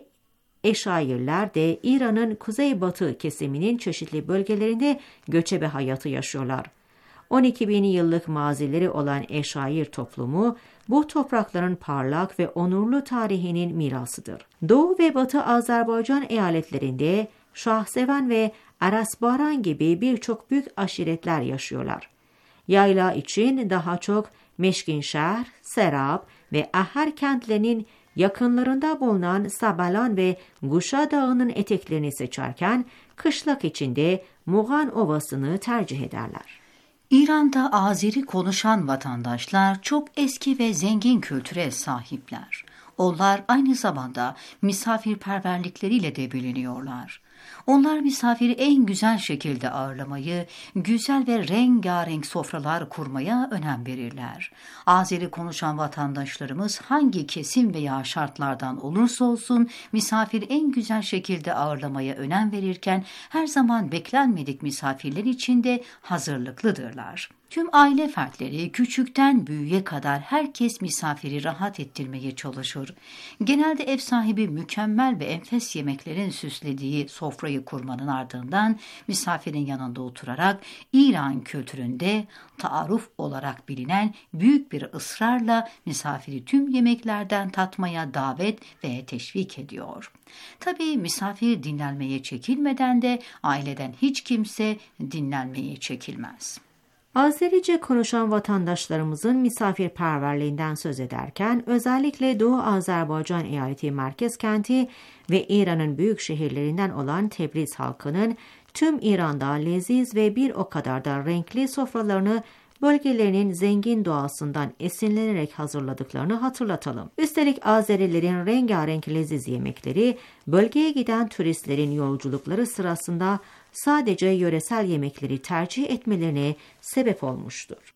eşairler de İran'ın kuzeybatı kesiminin çeşitli bölgelerinde göçebe hayatı yaşıyorlar. on iki bin yıllık mazileri olan eşair toplumu bu toprakların parlak ve onurlu tarihinin mirasıdır. Doğu ve Batı Azerbaycan eyaletlerinde Şahsevan ve Arasbaran gibi birçok büyük aşiretler yaşıyorlar. Yayla için daha çok Meşkinşehir, Serab ve Ahar kentlerinin yakınlarında bulunan Sabalan ve Guşa Dağı'nın eteklerini seçerken kışlak içinde Muğan Ovası'nı tercih ederler. İran'da Azeri konuşan vatandaşlar çok eski ve zengin kültüre sahipler. Onlar aynı zamanda misafirperverlikleriyle de biliniyorlar. Onlar misafiri en güzel şekilde ağırlamayı, güzel ve rengarenk sofralar kurmaya önem verirler. Azeri konuşan vatandaşlarımız hangi kesim veya şartlardan olursa olsun misafiri en güzel şekilde ağırlamaya önem verirken her zaman beklenmedik misafirler için de hazırlıklıdırlar. Tüm aile fertleri küçükten büyüğe kadar herkes misafiri rahat ettirmeye çalışır. Genelde ev sahibi mükemmel ve enfes yemeklerin süslediği sofrayı kurmanın ardından misafirin yanında oturarak İran kültüründe taarruf olarak bilinen büyük bir ısrarla misafiri tüm yemeklerden tatmaya davet ve teşvik ediyor. Tabii misafir dinlenmeye çekilmeden de aileden hiç kimse dinlenmeye çekilmez. Azerice konuşan vatandaşlarımızın misafirperverliğinden söz ederken özellikle Doğu Azerbaycan eyaleti merkez kenti ve İran'ın büyük şehirlerinden olan Tebriz halkının tüm İran'da leziz ve bir o kadar da renkli sofralarını bölgelerinin zengin doğasından esinlenerek hazırladıklarını hatırlatalım. Üstelik Azerilerin rengarenk leziz yemekleri bölgeye giden turistlerin yolculukları sırasında sadece yöresel yemekleri tercih etmelerine sebep olmuştur.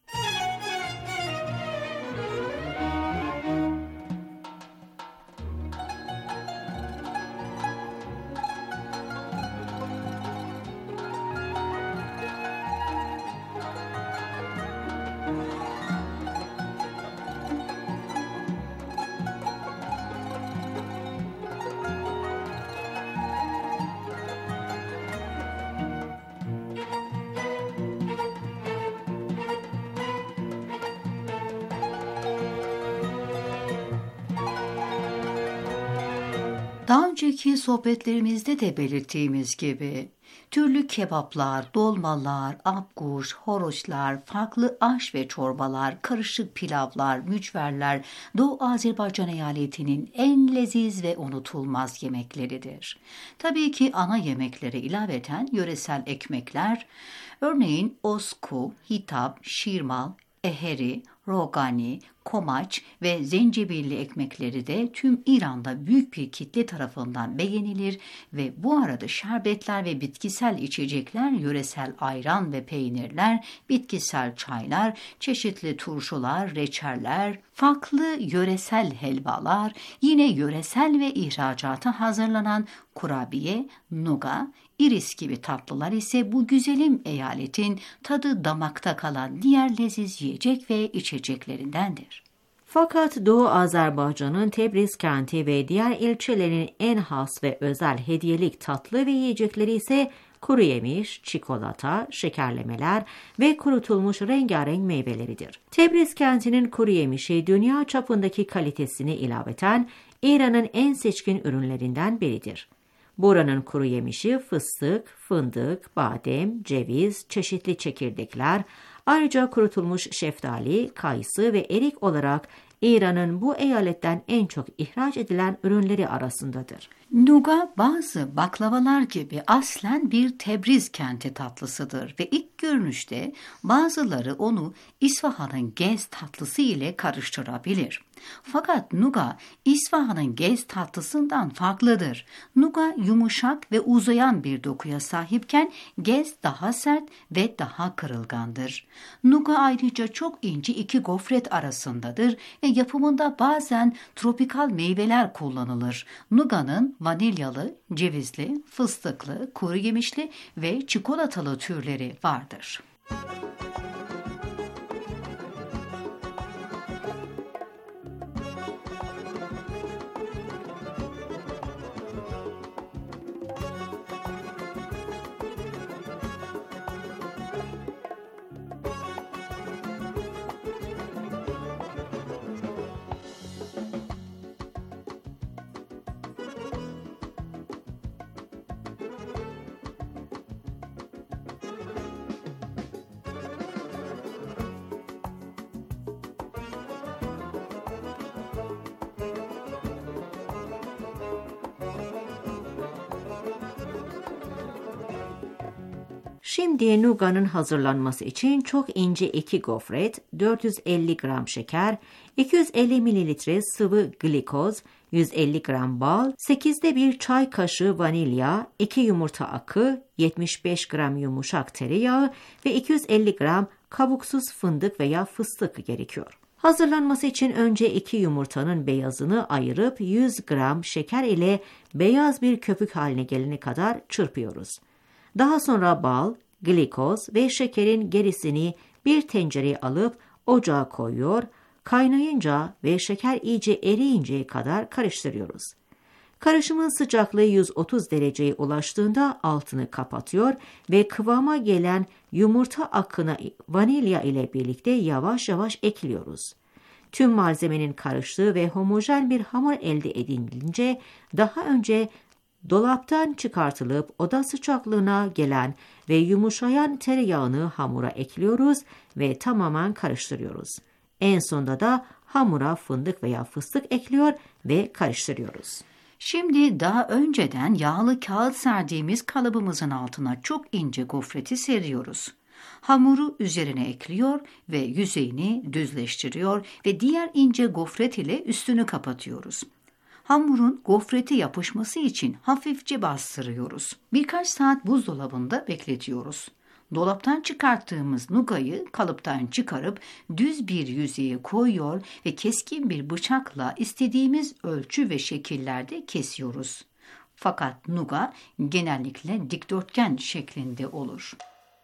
Daha önceki sohbetlerimizde de belirttiğimiz gibi türlü kebaplar, dolmalar, abguş, horoşlar, farklı aş ve çorbalar, karışık pilavlar, mücverler Doğu Azerbaycan eyaletinin en leziz ve unutulmaz yemekleridir. Tabii ki ana yemeklere ilaveten yöresel ekmekler, örneğin osku, hitap, şirmal, eheri, rogani, komaç ve zencebilli ekmekleri de tüm İran'da büyük bir kitle tarafından beğenilir ve bu arada şerbetler ve bitkisel içecekler, yöresel ayran ve peynirler, bitkisel çaylar, çeşitli turşular, reçeller, farklı yöresel helvalar, yine yöresel ve ihracata hazırlanan kurabiye, nuga, iris gibi tatlılar ise bu güzelim eyaletin tadı damakta kalan diğer leziz yiyecek ve içeceklerindendir. Fakat Doğu Azerbaycan'ın Tebriz kenti ve diğer ilçelerinin en has ve özel hediyelik tatlı ve yiyecekleri ise kuru yemiş, çikolata, şekerlemeler ve kurutulmuş rengarenk meyveleridir. Tebriz kentinin kuru yemişi dünya çapındaki kalitesini ilaveten İran'ın en seçkin ürünlerinden biridir. Buranın kuru yemişi fıstık, fındık, badem, ceviz, çeşitli çekirdekler, ayrıca kurutulmuş şeftali, kayısı ve erik olarak İran'ın bu eyaletten en çok ihraç edilen ürünleri arasındadır. Nuga bazı baklavalar gibi aslen bir Tebriz kenti tatlısıdır ve ilk görünüşte bazıları onu İsfahan'ın gez tatlısı ile karıştırabilir. Fakat nuga, İsfahan'ın gez tatlısından farklıdır. Nuga yumuşak ve uzayan bir dokuya sahipken gez daha sert ve daha kırılgandır. Nuga ayrıca çok ince iki gofret arasındadır ve yapımında bazen tropikal meyveler kullanılır. Nuga'nın vanilyalı, cevizli, fıstıklı, kuru yemişli ve çikolatalı türleri vardır. Şimdi nuganın hazırlanması için çok ince iki gofret, dört yüz elli gram şeker, iki yüz elli mililitre sıvı glikoz, yüz elli gram bal, sekizde bir çay kaşığı vanilya, iki yumurta akı, yetmiş beş gram yumuşak tereyağı ve iki yüz elli gram kabuksuz fındık veya fıstık gerekiyor. Hazırlanması için önce iki yumurtanın beyazını ayırıp yüz gram şeker ile beyaz bir köpük haline gelene kadar çırpıyoruz. Daha sonra bal, glikoz ve şekerin gerisini bir tencereye alıp ocağa koyuyor, kaynayınca ve şeker iyice eriyinceye kadar karıştırıyoruz. Karışımın sıcaklığı yüz otuz dereceye ulaştığında altını kapatıyor ve kıvama gelen yumurta akını vanilya ile birlikte yavaş yavaş ekliyoruz. Tüm malzemenin karıştığı ve homojen bir hamur elde edilince daha önce dolaptan çıkartılıp oda sıcaklığına gelen ve yumuşayan tereyağını hamura ekliyoruz ve tamamen karıştırıyoruz. En sonunda da hamura fındık veya fıstık ekliyor ve karıştırıyoruz. Şimdi daha önceden yağlı kağıt serdiğimiz kalıbımızın altına çok ince gofreti seriyoruz. Hamuru üzerine ekliyor ve yüzeyini düzleştiriyor ve diğer ince gofret ile üstünü kapatıyoruz. Hamurun gofrete yapışması için hafifçe bastırıyoruz. Birkaç saat buzdolabında bekletiyoruz. Dolaptan çıkarttığımız nugayı kalıptan çıkarıp düz bir yüzeye koyuyor ve keskin bir bıçakla istediğimiz ölçü ve şekillerde kesiyoruz. Fakat nuga genellikle dikdörtgen şeklinde olur.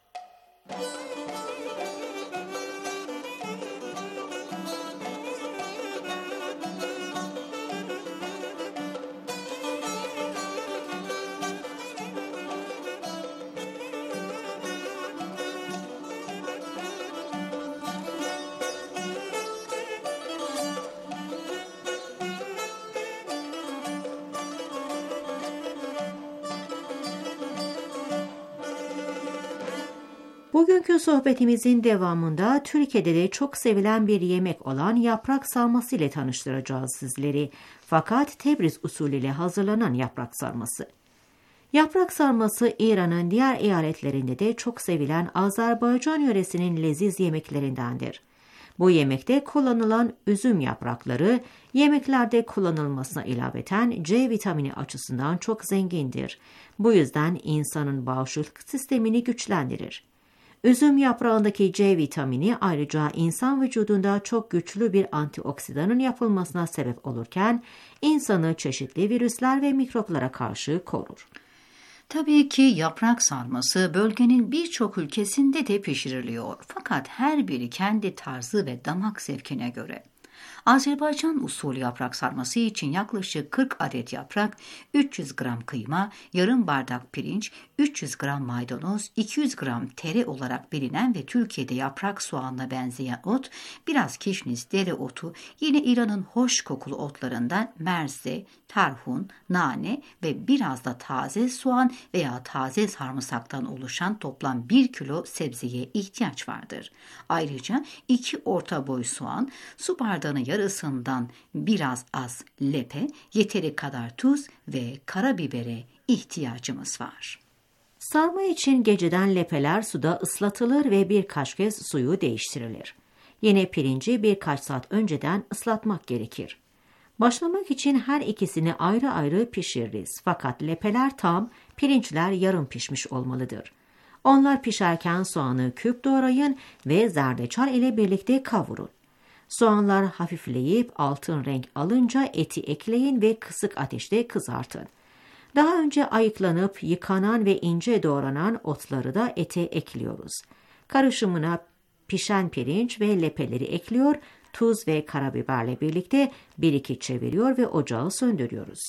Bugünkü sohbetimizin devamında Türkiye'de de çok sevilen bir yemek olan yaprak sarması ile tanıştıracağız sizleri. Fakat Tebriz usulüyle hazırlanan yaprak sarması. Yaprak sarması İran'ın diğer eyaletlerinde de çok sevilen Azerbaycan yöresinin leziz yemeklerindendir. Bu yemekte kullanılan üzüm yaprakları yemeklerde kullanılmasına ilaveten C vitamini açısından çok zengindir. Bu yüzden insanın bağışıklık sistemini güçlendirir. Üzüm yaprağındaki C vitamini ayrıca insan vücudunda çok güçlü bir antioksidanın yapılmasına sebep olurken insanı çeşitli virüsler ve mikroplara karşı korur. Tabii ki yaprak sarması bölgenin birçok ülkesinde de pişiriliyor. Fakat her biri kendi tarzı ve damak zevkine göre. Azerbaycan usulü yaprak sarması için yaklaşık kırk adet yaprak, üç yüz gram kıyma, yarım bardak pirinç, üç yüz gram maydanoz, iki yüz gram tere olarak bilinen ve Türkiye'de yaprak soğanla benzeyen ot, biraz kişniş, dereotu, yine İran'ın hoş kokulu otlarından merze, tarhun, nane ve biraz da taze soğan veya taze sarımsaktan oluşan toplam bir kilo sebzeye ihtiyaç vardır. Ayrıca iki orta boy soğan, su bardağının yarısından biraz az lepe, yeteri kadar tuz ve karabibere ihtiyacımız var. Sarma için geceden lepeler suda ıslatılır ve birkaç kez suyu değiştirilir. Yine pirinci birkaç saat önceden ıslatmak gerekir. Başlamak için her ikisini ayrı ayrı pişiririz. Fakat lepeler tam, pirinçler yarım pişmiş olmalıdır. Onlar pişerken soğanı küp doğrayın ve zerdeçal ile birlikte kavurun. Soğanlar hafifleyip altın renk alınca eti ekleyin ve kısık ateşte kızartın. Daha önce ayıklanıp yıkanan ve ince doğranan otları da ete ekliyoruz. Karışımına pişen pirinç ve lepeleri ekliyor, tuz ve karabiberle birlikte bir iki çeviriyor ve ocağı söndürüyoruz.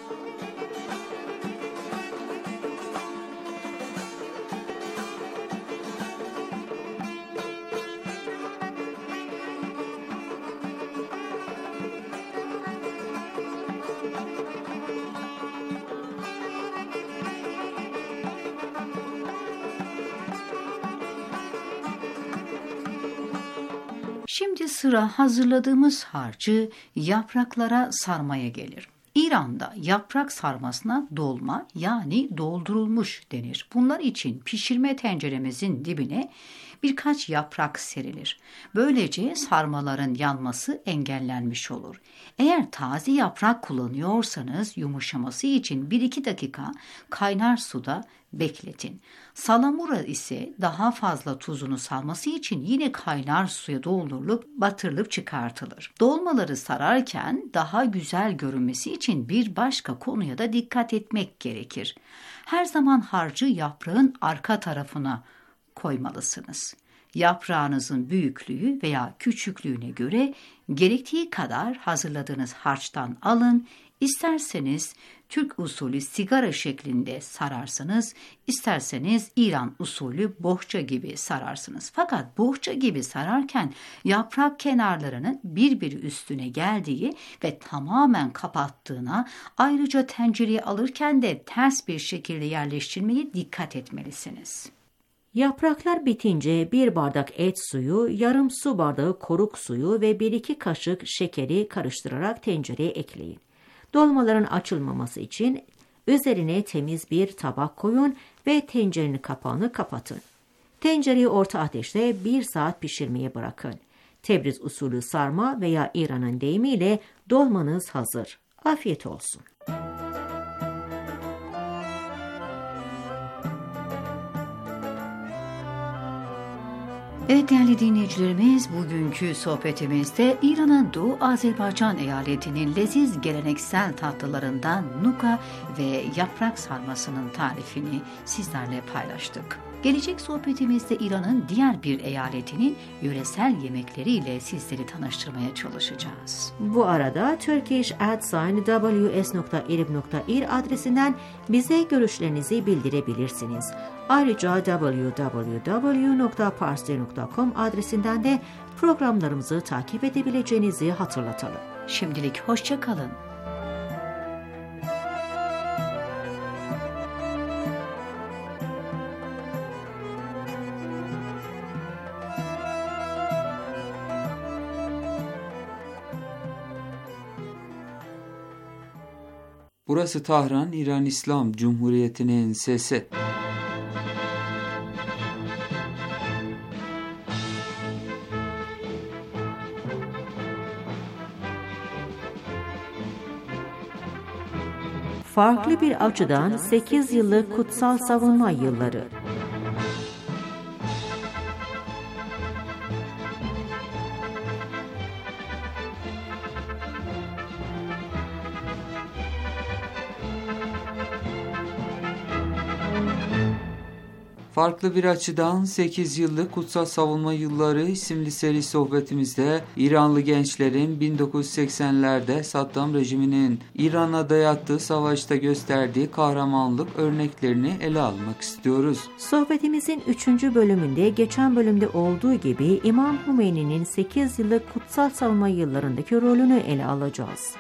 Şimdi sıra hazırladığımız harcı yapraklara sarmaya gelir. İran'da yaprak sarmasına dolma yani doldurulmuş denir. Bunlar için pişirme tenceremizin dibine birkaç yaprak serilir. Böylece sarmaların yanması engellenmiş olur. Eğer taze yaprak kullanıyorsanız yumuşaması için bir iki dakika kaynar suda bekletin. Salamura ise daha fazla tuzunu salması için yine kaynar suya doldurulup batırılıp çıkartılır. Dolmaları sararken daha güzel görünmesi için bir başka konuya da dikkat etmek gerekir. Her zaman harcı yaprağın arka tarafına koymalısınız. Yaprağınızın büyüklüğü veya küçüklüğüne göre gerektiği kadar hazırladığınız harçtan alın. İsterseniz Türk usulü sigara şeklinde sararsınız, isterseniz İran usulü bohça gibi sararsınız. Fakat bohça gibi sararken yaprak kenarlarının birbiri üstüne geldiği ve tamamen kapattığına, ayrıca tencereye alırken de ters bir şekilde yerleştirmeye dikkat etmelisiniz. Yapraklar bitince bir bardak et suyu, yarım su bardağı koruk suyu ve bir iki kaşık şekeri karıştırarak tencereye ekleyin. Dolmaların açılmaması için üzerine temiz bir tabak koyun ve tencerenin kapağını kapatın. Tencereyi orta ateşte bir saat pişirmeye bırakın. Tebriz usulü sarma veya İran'ın deyimiyle dolmanız hazır. Afiyet olsun. Evet değerli dinleyicilerimiz, bugünkü sohbetimizde İran'ın Doğu Azerbaycan eyaletinin leziz geleneksel tatlılarından nuka ve yaprak sarmasının tarifini sizlerle paylaştık. Gelecek sohbetimizde İran'ın diğer bir eyaletinin yöresel yemekleriyle sizleri tanıştırmaya çalışacağız. Bu arada turkish at w s nokta irib nokta ir adresinden bize görüşlerinizi bildirebilirsiniz. Ayrıca w w w nokta parsi nokta com adresinden de programlarımızı takip edebileceğinizi hatırlatalım. Şimdilik hoşça kalın. Burası Tahran, İran İslam Cumhuriyeti'nin sesi. Farklı bir açıdan sekiz yıllık kutsal savunma yılları. Farklı bir açıdan sekiz yıllık Kutsal Savunma Yılları isimli seri sohbetimizde İranlı gençlerin bin dokuz yüz seksenlerde Saddam rejiminin İran'a dayattığı savaşta gösterdiği kahramanlık örneklerini ele almak istiyoruz. Sohbetimizin üçüncü bölümünde geçen bölümde olduğu gibi İmam Hümeyni'nin sekiz yıllık Kutsal Savunma Yıllarındaki rolünü ele alacağız.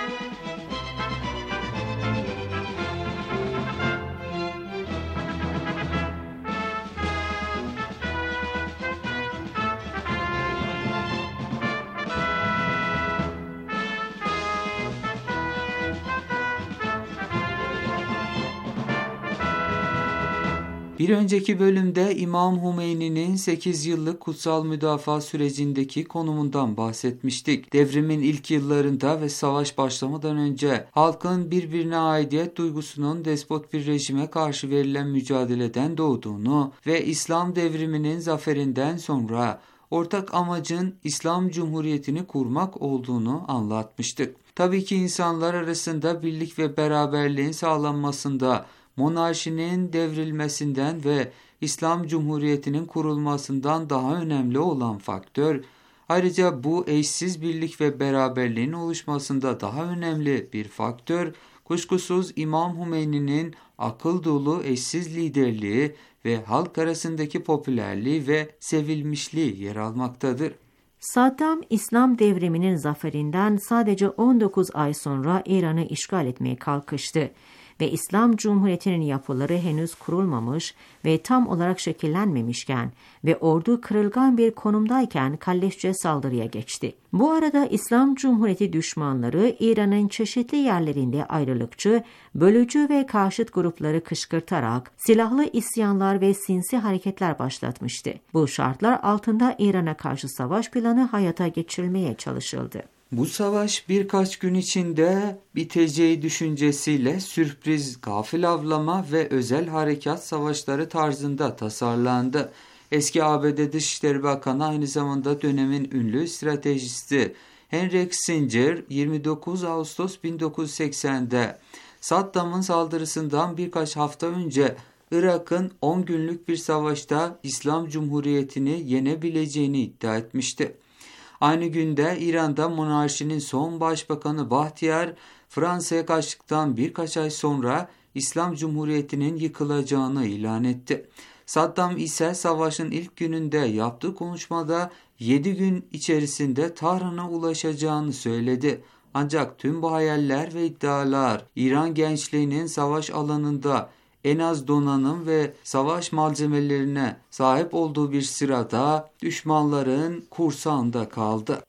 Bir önceki bölümde İmam Hümeyni'nin sekiz yıllık kutsal müdafaa sürecindeki konumundan bahsetmiştik. Devrimin ilk yıllarında ve savaş başlamadan önce halkın birbirine aidiyet duygusunun despot bir rejime karşı verilen mücadeleden doğduğunu ve İslam devriminin zaferinden sonra ortak amacın İslam Cumhuriyeti'ni kurmak olduğunu anlatmıştık. Tabii ki insanlar arasında birlik ve beraberliğin sağlanmasında monarşinin devrilmesinden ve İslam Cumhuriyeti'nin kurulmasından daha önemli olan faktör, ayrıca bu eşsiz birlik ve beraberliğin oluşmasında daha önemli bir faktör, kuşkusuz İmam Hümeyni'nin akıl dolu eşsiz liderliği ve halk arasındaki popülerliği ve sevilmişliği yer almaktadır. Saddam, İslam devriminin zaferinden sadece on dokuz ay sonra İran'ı işgal etmeye kalkıştı ve İslam Cumhuriyeti'nin yapıları henüz kurulmamış ve tam olarak şekillenmemişken ve ordu kırılgan bir konumdayken kalleşçe saldırıya geçti. Bu arada İslam Cumhuriyeti düşmanları İran'ın çeşitli yerlerinde ayrılıkçı, bölücü ve karşıt grupları kışkırtarak silahlı isyanlar ve sinsi hareketler başlatmıştı. Bu şartlar altında İran'a karşı savaş planı hayata geçirilmeye çalışıldı. Bu savaş birkaç gün içinde biteceği düşüncesiyle sürpriz, gafil avlama ve özel harekat savaşları tarzında tasarlandı. Eski A B D Dışişleri Bakanı, aynı zamanda dönemin ünlü stratejisti Henry Kissinger, yirmi dokuz Ağustos bin dokuz yüz seksende Saddam'ın saldırısından birkaç hafta önce Irak'ın on günlük bir savaşta İslam Cumhuriyeti'ni yenebileceğini iddia etmişti. Aynı günde İran'da monarşinin son başbakanı Bahtiyar, Fransa'ya kaçtıktan birkaç ay sonra İslam Cumhuriyeti'nin yıkılacağını ilan etti. Saddam ise savaşın ilk gününde yaptığı konuşmada yedi gün içerisinde Tahran'a ulaşacağını söyledi. Ancak tüm bu hayaller ve iddialar İran gençliğinin savaş alanında en az donanım ve savaş malzemelerine sahip olduğu bir sırada düşmanların kursağında kaldı.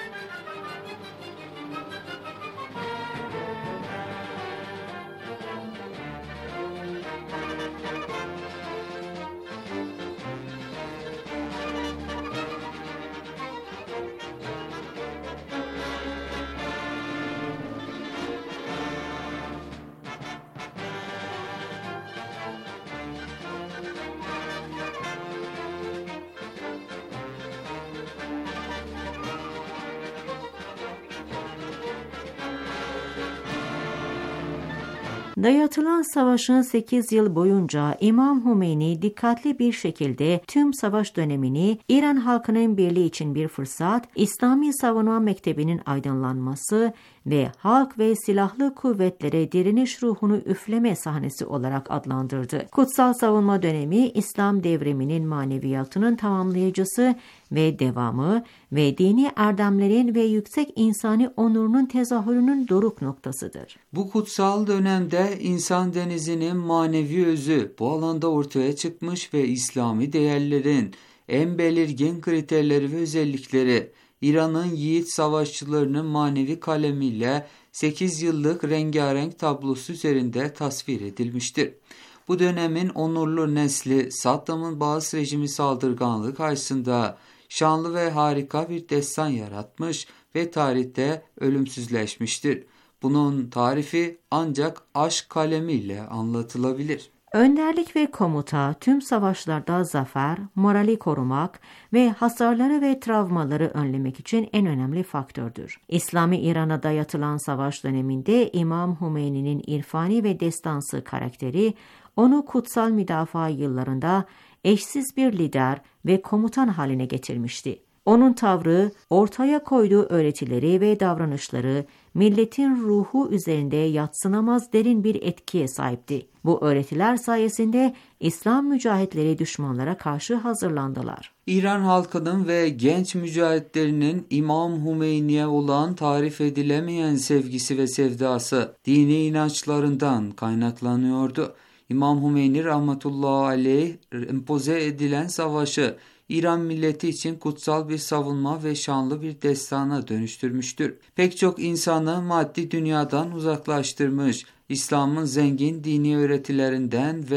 Dayatılan savaşın sekiz yıl boyunca İmam Hümeyni dikkatli bir şekilde tüm savaş dönemini İran halkının birliği için bir fırsat, İslami Savunma Mektebi'nin aydınlanması ve halk ve silahlı kuvvetlere direniş ruhunu üfleme sahnesi olarak adlandırdı. Kutsal Savunma dönemi İslam devriminin maneviyatının tamamlayıcısı ve devamı ve dini erdemlerin ve yüksek insani onurunun tezahürünün doruk noktasıdır. Bu kutsal dönemde insan denizinin manevi özü bu alanda ortaya çıkmış ve İslami değerlerin en belirgin kriterleri ve özellikleri İran'ın yiğit savaşçılarının manevi kalemiyle sekiz yıllık rengarenk tablosu üzerinde tasvir edilmiştir. Bu dönemin onurlu nesli Saddam'ın Baas rejimi saldırganlığı karşısında şanlı ve harika bir destan yaratmış ve tarihte ölümsüzleşmiştir. Bunun tarifi ancak aşk kalemiyle anlatılabilir. Önderlik ve komuta tüm savaşlarda zafer, morali korumak ve hasarları ve travmaları önlemek için en önemli faktördür. İslami İran'a dayatılan savaş döneminde İmam Hümeyni'nin irfani ve destansı karakteri onu kutsal müdafaa yıllarında eşsiz bir lider ve komutan haline getirmişti. Onun tavrı, ortaya koyduğu öğretileri ve davranışları milletin ruhu üzerinde yadsınamaz derin bir etkiye sahipti. Bu öğretiler sayesinde İslam mücahitleri düşmanlara karşı hazırlandılar. İran halkının ve genç mücahitlerinin İmam Hümeyni'ye olan tarif edilemeyen sevgisi ve sevdası dini inançlarından kaynaklanıyordu. İmam Hümeyni rahmetullahi aleyh empoze edilen savaşı İran milleti için kutsal bir savunma ve şanlı bir destana dönüştürmüştür. Pek çok insanı maddi dünyadan uzaklaştırmış, İslam'ın zengin dini öğretilerinden ve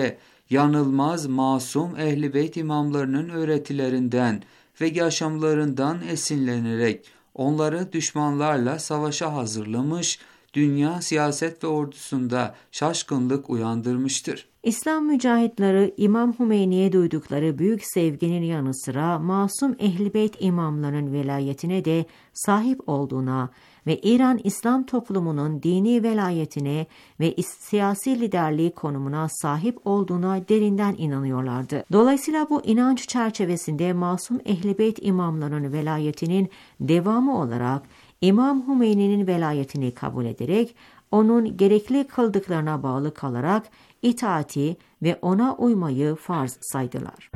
yanılmaz, masum Ehl-i Beyt imamlarının öğretilerinden ve yaşamlarından esinlenerek onları düşmanlarla savaşa hazırlamış, dünya siyaset ve ordusunda şaşkınlık uyandırmıştır. İslam mücahitleri İmam Hümeyni'ye duydukları büyük sevginin yanı sıra masum Ehl-i Beyt imamlarının velayetine de sahip olduğuna ve İran İslam toplumunun dini velayetine ve siyasi liderliği konumuna sahip olduğuna derinden inanıyorlardı. Dolayısıyla bu inanç çerçevesinde masum Ehl-i Beyt imamlarının velayetinin devamı olarak İmam Hümeyni'nin velayetini kabul ederek onun gerekli kıldıklarına bağlı kalarak itaati ve ona uymayı farz saydılar.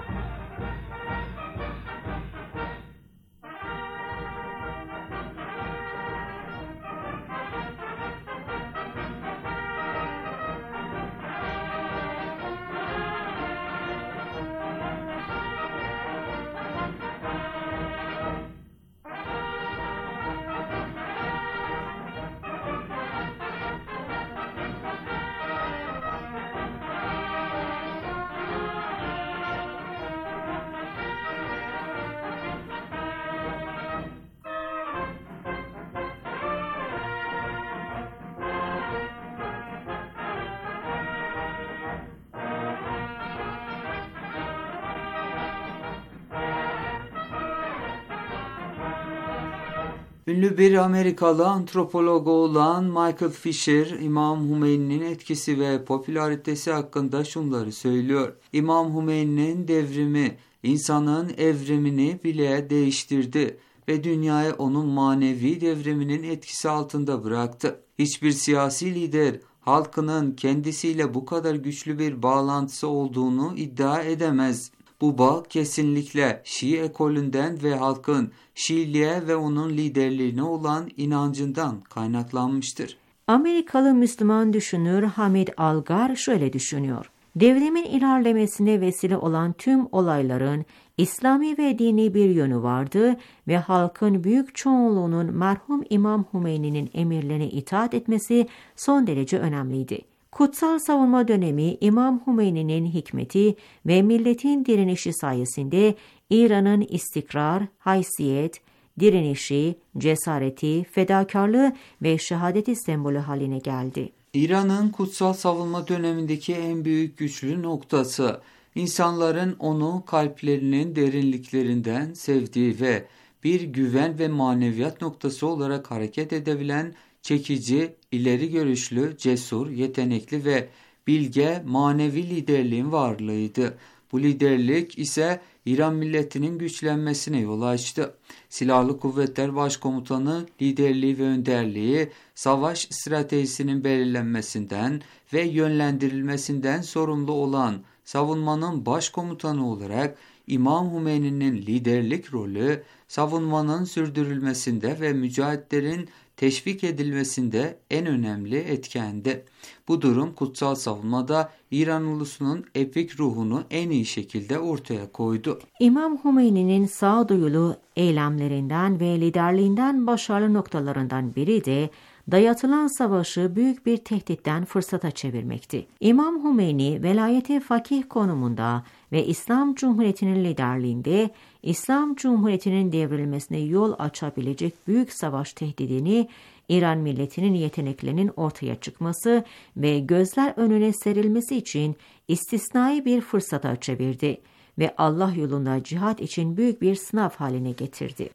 Ünlü bir Amerikalı antropolog olan Michael Fisher, İmam Hümeyni'nin etkisi ve popülaritesi hakkında şunları söylüyor. İmam Hümeyni'nin devrimi, insanın evrimini bile değiştirdi ve dünyayı onun manevi devriminin etkisi altında bıraktı. Hiçbir siyasi lider, halkının kendisiyle bu kadar güçlü bir bağlantısı olduğunu iddia edemez. Bu bağ kesinlikle Şii ekolünden ve halkın Şiiliğe ve onun liderliğine olan inancından kaynaklanmıştır. Amerikalı Müslüman düşünür Hamid Algar şöyle düşünüyor. Devrimin ilerlemesine vesile olan tüm olayların İslami ve dini bir yönü vardı ve halkın büyük çoğunluğunun merhum İmam Hümeyni'nin emirlerine itaat etmesi son derece önemliydi. Kutsal savunma dönemi İmam Hümeyni'nin hikmeti ve milletin direnişi sayesinde İran'ın istikrar, haysiyet, direnişi, cesareti, fedakarlığı ve şehadeti sembolü haline geldi. İran'ın kutsal savunma dönemindeki en büyük güçlü noktası, insanların onu kalplerinin derinliklerinden sevdiği ve bir güven ve maneviyat noktası olarak hareket edebilen çekici, ileri görüşlü, cesur, yetenekli ve bilge manevi liderliğin varlığıydı. Bu liderlik ise İran milletinin güçlenmesine yol açtı. Silahlı Kuvvetler Başkomutanı liderliği ve önderliği, savaş stratejisinin belirlenmesinden ve yönlendirilmesinden sorumlu olan savunmanın başkomutanı olarak İmam Hümeyni'nin liderlik rolü, savunmanın sürdürülmesinde ve mücahitlerin teşvik edilmesinde en önemli etkendi. Bu durum kutsal savunmada İran ulusunun epik ruhunu en iyi şekilde ortaya koydu. İmam Hümeyni'nin sağduyulu eylemlerinden ve liderliğinden başarılı noktalarından biri de dayatılan savaşı büyük bir tehditten fırsata çevirmekti. İmam Hümeyni velayeti fakih konumunda ve İslam Cumhuriyeti'nin liderliğinde İslam Cumhuriyeti'nin devrilmesine yol açabilecek büyük savaş tehdidini İran milletinin yeteneklerinin ortaya çıkması ve gözler önüne serilmesi için istisnai bir fırsata çevirdi ve Allah yolunda cihat için büyük bir sınav haline getirdi.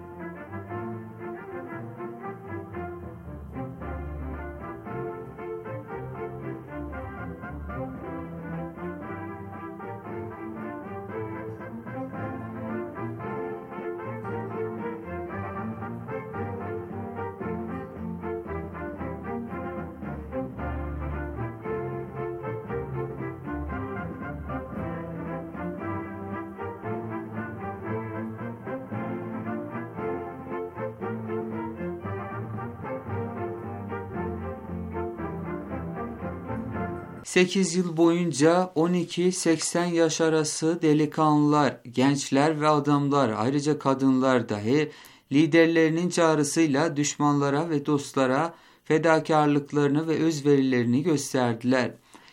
sekiz yıl boyunca on iki seksen yaş arası delikanlılar, gençler ve adamlar, ayrıca kadınlar dahi liderlerinin çağrısıyla düşmanlara ve dostlara fedakarlıklarını ve özverilerini gösterdiler.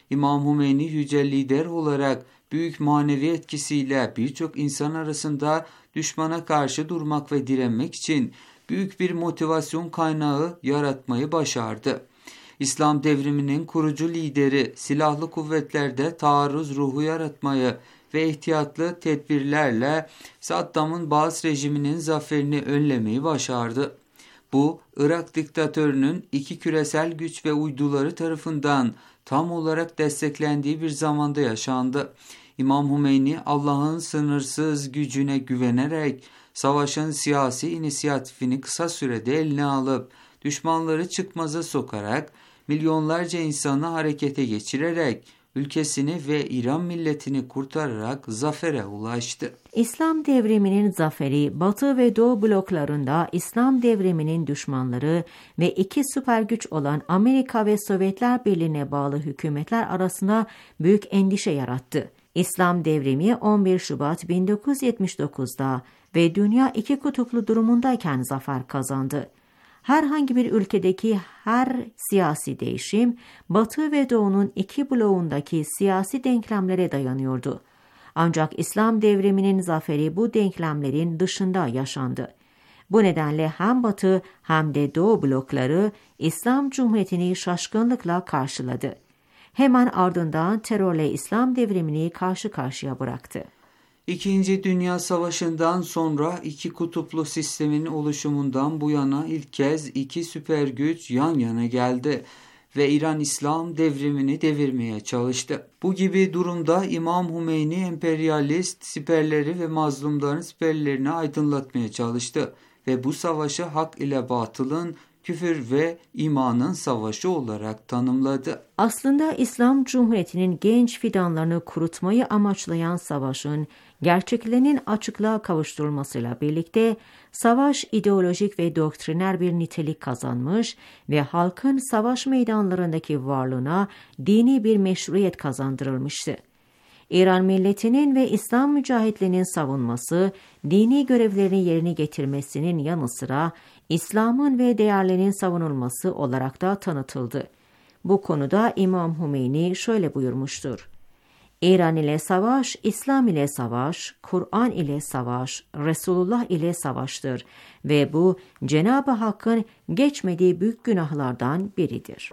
İmam Hümeyni yüce lider olarak büyük manevi etkisiyle birçok insan arasında düşmana karşı durmak ve direnmek için büyük bir motivasyon kaynağı yaratmayı başardı. İslam devriminin kurucu lideri silahlı kuvvetlerde taarruz ruhu yaratmayı ve ihtiyatlı tedbirlerle Saddam'ın Baas rejiminin zaferini önlemeyi başardı. Bu, Irak diktatörünün iki küresel güç ve uyduları tarafından tam olarak desteklendiği bir zamanda yaşandı. İmam Hümeyni Allah'ın sınırsız gücüne güvenerek savaşın siyasi inisiyatifini kısa sürede eline alıp düşmanları çıkmaza sokarak milyonlarca insanı harekete geçirerek ülkesini ve İran milletini kurtararak zafere ulaştı. İslam devriminin zaferi, Batı ve Doğu bloklarında İslam devriminin düşmanları ve iki süper güç olan Amerika ve Sovyetler Birliği'ne bağlı hükümetler arasında büyük endişe yarattı. İslam devrimi on bir Şubat bin dokuz yüz yetmiş dokuzda ve dünya iki kutuplu durumundayken zafer kazandı. Herhangi bir ülkedeki her siyasi değişim, Batı ve Doğu'nun iki bloğundaki siyasi denklemlere dayanıyordu. Ancak İslam devriminin zaferi bu denklemlerin dışında yaşandı. Bu nedenle hem Batı hem de Doğu blokları İslam Cumhuriyeti'ni şaşkınlıkla karşıladı. Hemen ardından terörle İslam devrimini karşı karşıya bıraktı. İkinci Dünya Savaşı'ndan sonra iki kutuplu sistemin oluşumundan bu yana ilk kez iki süper güç yan yana geldi ve İran İslam devrimini devirmeye çalıştı. Bu gibi durumda İmam Hümeyni emperyalist siperleri ve mazlumların siperlerini aydınlatmaya çalıştı ve bu savaşı hak ile batılın, küfür ve imanın savaşı olarak tanımladı. Aslında İslam Cumhuriyeti'nin genç fidanlarını kurutmayı amaçlayan savaşın gerçeklerinin açıklığa kavuşturulmasıyla birlikte savaş ideolojik ve doktriner bir nitelik kazanmış ve halkın savaş meydanlarındaki varlığına dini bir meşruiyet kazandırılmıştı. İran milletinin ve İslam mücahitlerinin savunması, dini görevlerini yerine getirmesinin yanı sıra İslam'ın ve değerlerinin savunulması olarak da tanıtıldı. Bu konuda İmam Hümeyni şöyle buyurmuştur: İran ile savaş, İslam ile savaş, Kur'an ile savaş, Resulullah ile savaştır ve bu Cenab-ı Hakk'ın geçmediği büyük günahlardan biridir.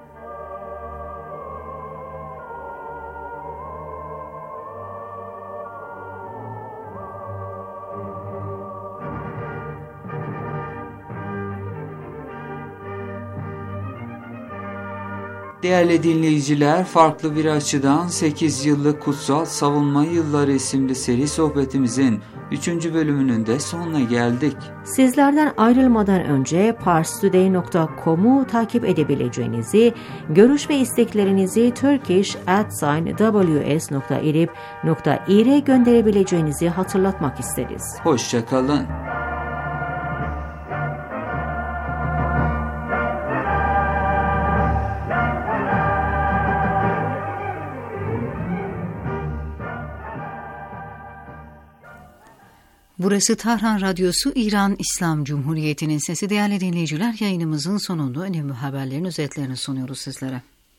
Değerli dinleyiciler, farklı bir açıdan sekiz yıllık Kutsal Savunma Yılları isimli seri sohbetimizin üçüncü bölümünün de sonuna geldik. Sizlerden ayrılmadan önce parstoday nokta com'u takip edebileceğinizi, görüş ve isteklerinizi turkish at w s nokta irib nokta ir'e gönderebileceğinizi hatırlatmak isteriz. Hoşça kalın. Burası Tahran Radyosu, İran İslam Cumhuriyeti'nin sesi. Değerli dinleyiciler, yayınımızın sonunda önemli haberlerin özetlerini sunuyoruz sizlere.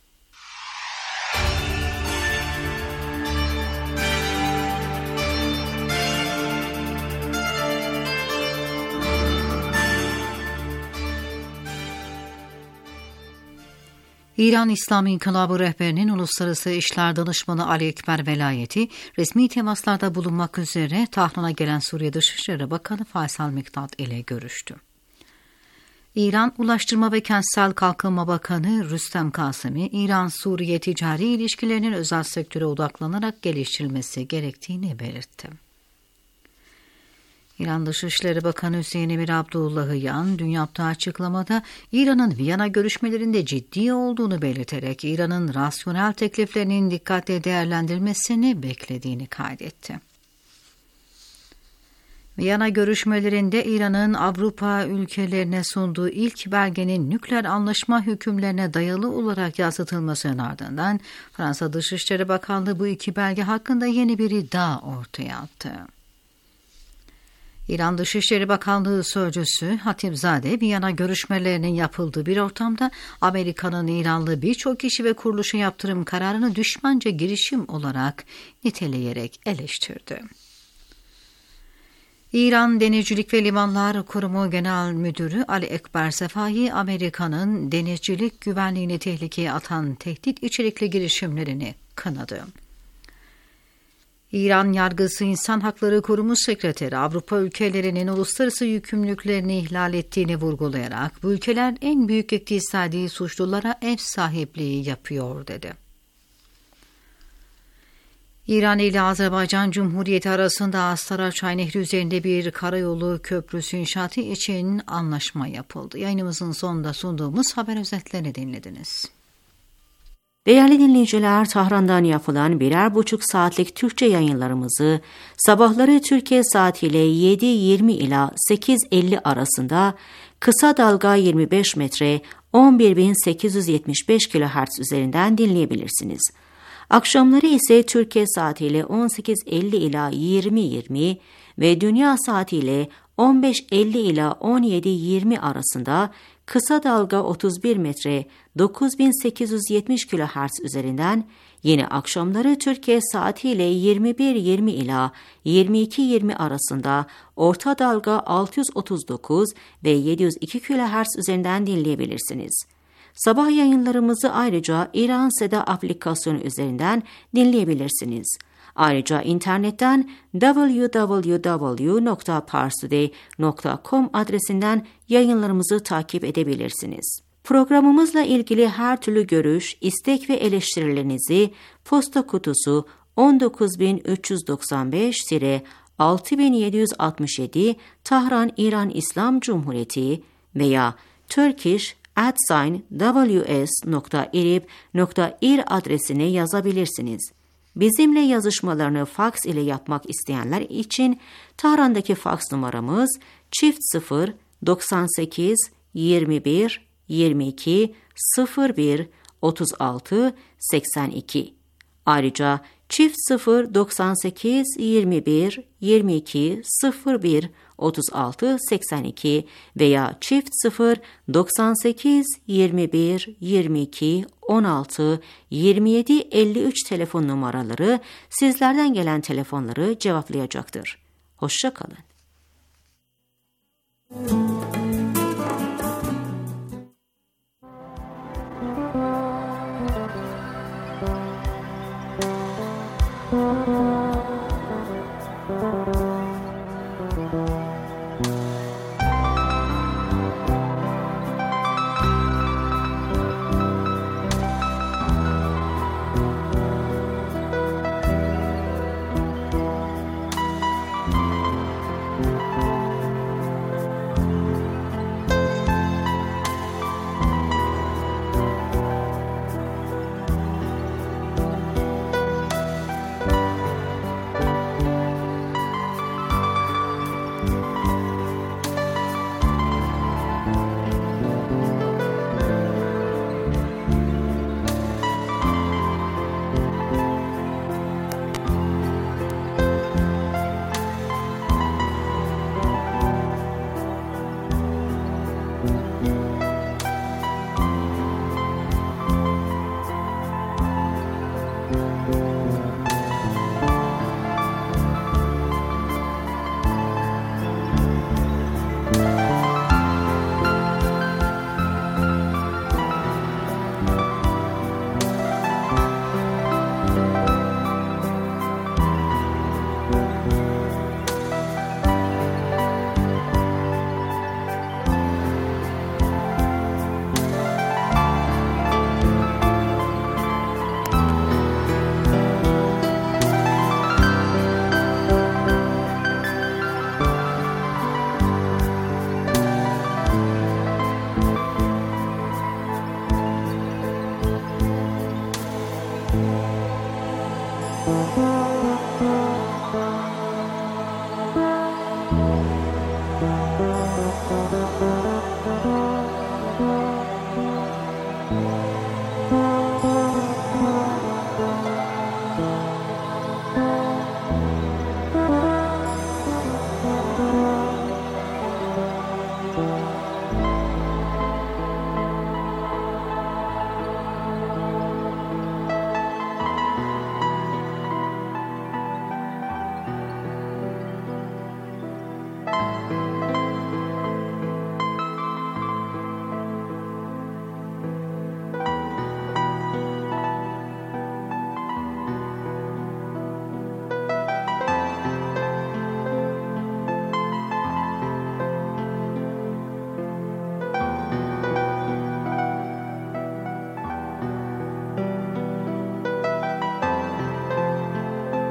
İran İslam İnkılabı rehberinin Uluslararası İşler Danışmanı Ali Ekber Velayeti, resmi temaslarda bulunmak üzere Tahran'a gelen Suriye Dışişleri Bakanı Faysal Mikdad ile görüştü. İran Ulaştırma ve Kentsel Kalkınma Bakanı Rüstem Kasemi, İran-Suriye ticari ilişkilerinin özel sektöre odaklanarak geliştirilmesi gerektiğini belirtti. İran Dışişleri Bakanı Hüseyin Emir Abdullahiyan dün yaptığı açıklamada İran'ın Viyana görüşmelerinde ciddi olduğunu belirterek İran'ın rasyonel tekliflerinin dikkatle değerlendirmesini beklediğini kaydetti. Viyana görüşmelerinde İran'ın Avrupa ülkelerine sunduğu ilk belgenin nükleer anlaşma hükümlerine dayalı olarak yansıtılmasının ardından Fransa Dışişleri Bakanlığı bu iki belge hakkında yeni bir iddia ortaya attı. İran Dışişleri Bakanlığı Sözcüsü Hatipzade, Viyana görüşmelerinin yapıldığı bir ortamda Amerika'nın İranlı birçok kişi ve kuruluşa yaptırım kararını düşmanca girişim olarak niteleyerek eleştirdi. İran Denizcilik ve Limanlar Kurumu Genel Müdürü Ali Ekber Sefai, Amerika'nın denizcilik güvenliğini tehlikeye atan tehdit içerikli girişimlerini kınadı. İran Yargısı İnsan Hakları Kurumu Sekreteri, Avrupa ülkelerinin uluslararası yükümlülüklerini ihlal ettiğini vurgulayarak, bu ülkeler en büyük iktisadi suçlulara ev sahipliği yapıyor dedi. İran ile Azerbaycan Cumhuriyeti arasında Astara Çay Nehri üzerinde bir karayolu köprüsü inşaatı için anlaşma yapıldı. Yayınımızın sonunda sunduğumuz haber özetlerini dinlediniz. Değerli dinleyiciler, Tahran'dan yapılan birer buçuk saatlik Türkçe yayınlarımızı sabahları Türkiye saatiyle yedi yirmi ila sekiz elli arasında kısa dalga yirmi beş metre on bir bin sekiz yüz yetmiş beş kilohertz üzerinden dinleyebilirsiniz. Akşamları ise Türkiye saatiyle on sekiz elli ila yirmi yirmi ve dünya saatiyle on beş elli ila on yedi yirmi arasında kısa dalga otuz bir metre dokuz bin sekiz yüz yetmiş kilohertz üzerinden, yine akşamları Türkiye saatiyle yirmi bir yirmi ila yirmi iki yirmi arasında orta dalga altı yüz otuz dokuz ve yedi yüz iki kilohertz üzerinden dinleyebilirsiniz. Sabah yayınlarımızı ayrıca İran Seda aplikasyonu üzerinden dinleyebilirsiniz. Ayrıca internetten double-u double-u double-u nokta parstoday nokta com adresinden yayınlarımızı takip edebilirsiniz. Programımızla ilgili her türlü görüş, istek ve eleştirilerinizi posta kutusu on dokuz bin üç yüz doksan beş altı bin yedi yüz altmış yedi Tahran İran İslam Cumhuriyeti veya turkish at ws nokta irib nokta ir adresine yazabilirsiniz. Bizimle yazışmalarını faks ile yapmak isteyenler için Tahran'daki faks numaramız çift sıfır doksan sekiz yirmi bir yirmi iki sıfır bir otuz altı seksen iki. Ayrıca çift sıfır doksan sekiz yirmi bir yirmi iki sıfır bir otuz altı seksen iki veya çift sıfır doksan sekiz yirmi bir yirmi iki on altı yirmi yedi elli üç telefon numaraları sizlerden gelen telefonları cevaplayacaktır. Hoşça kalın. Thank you.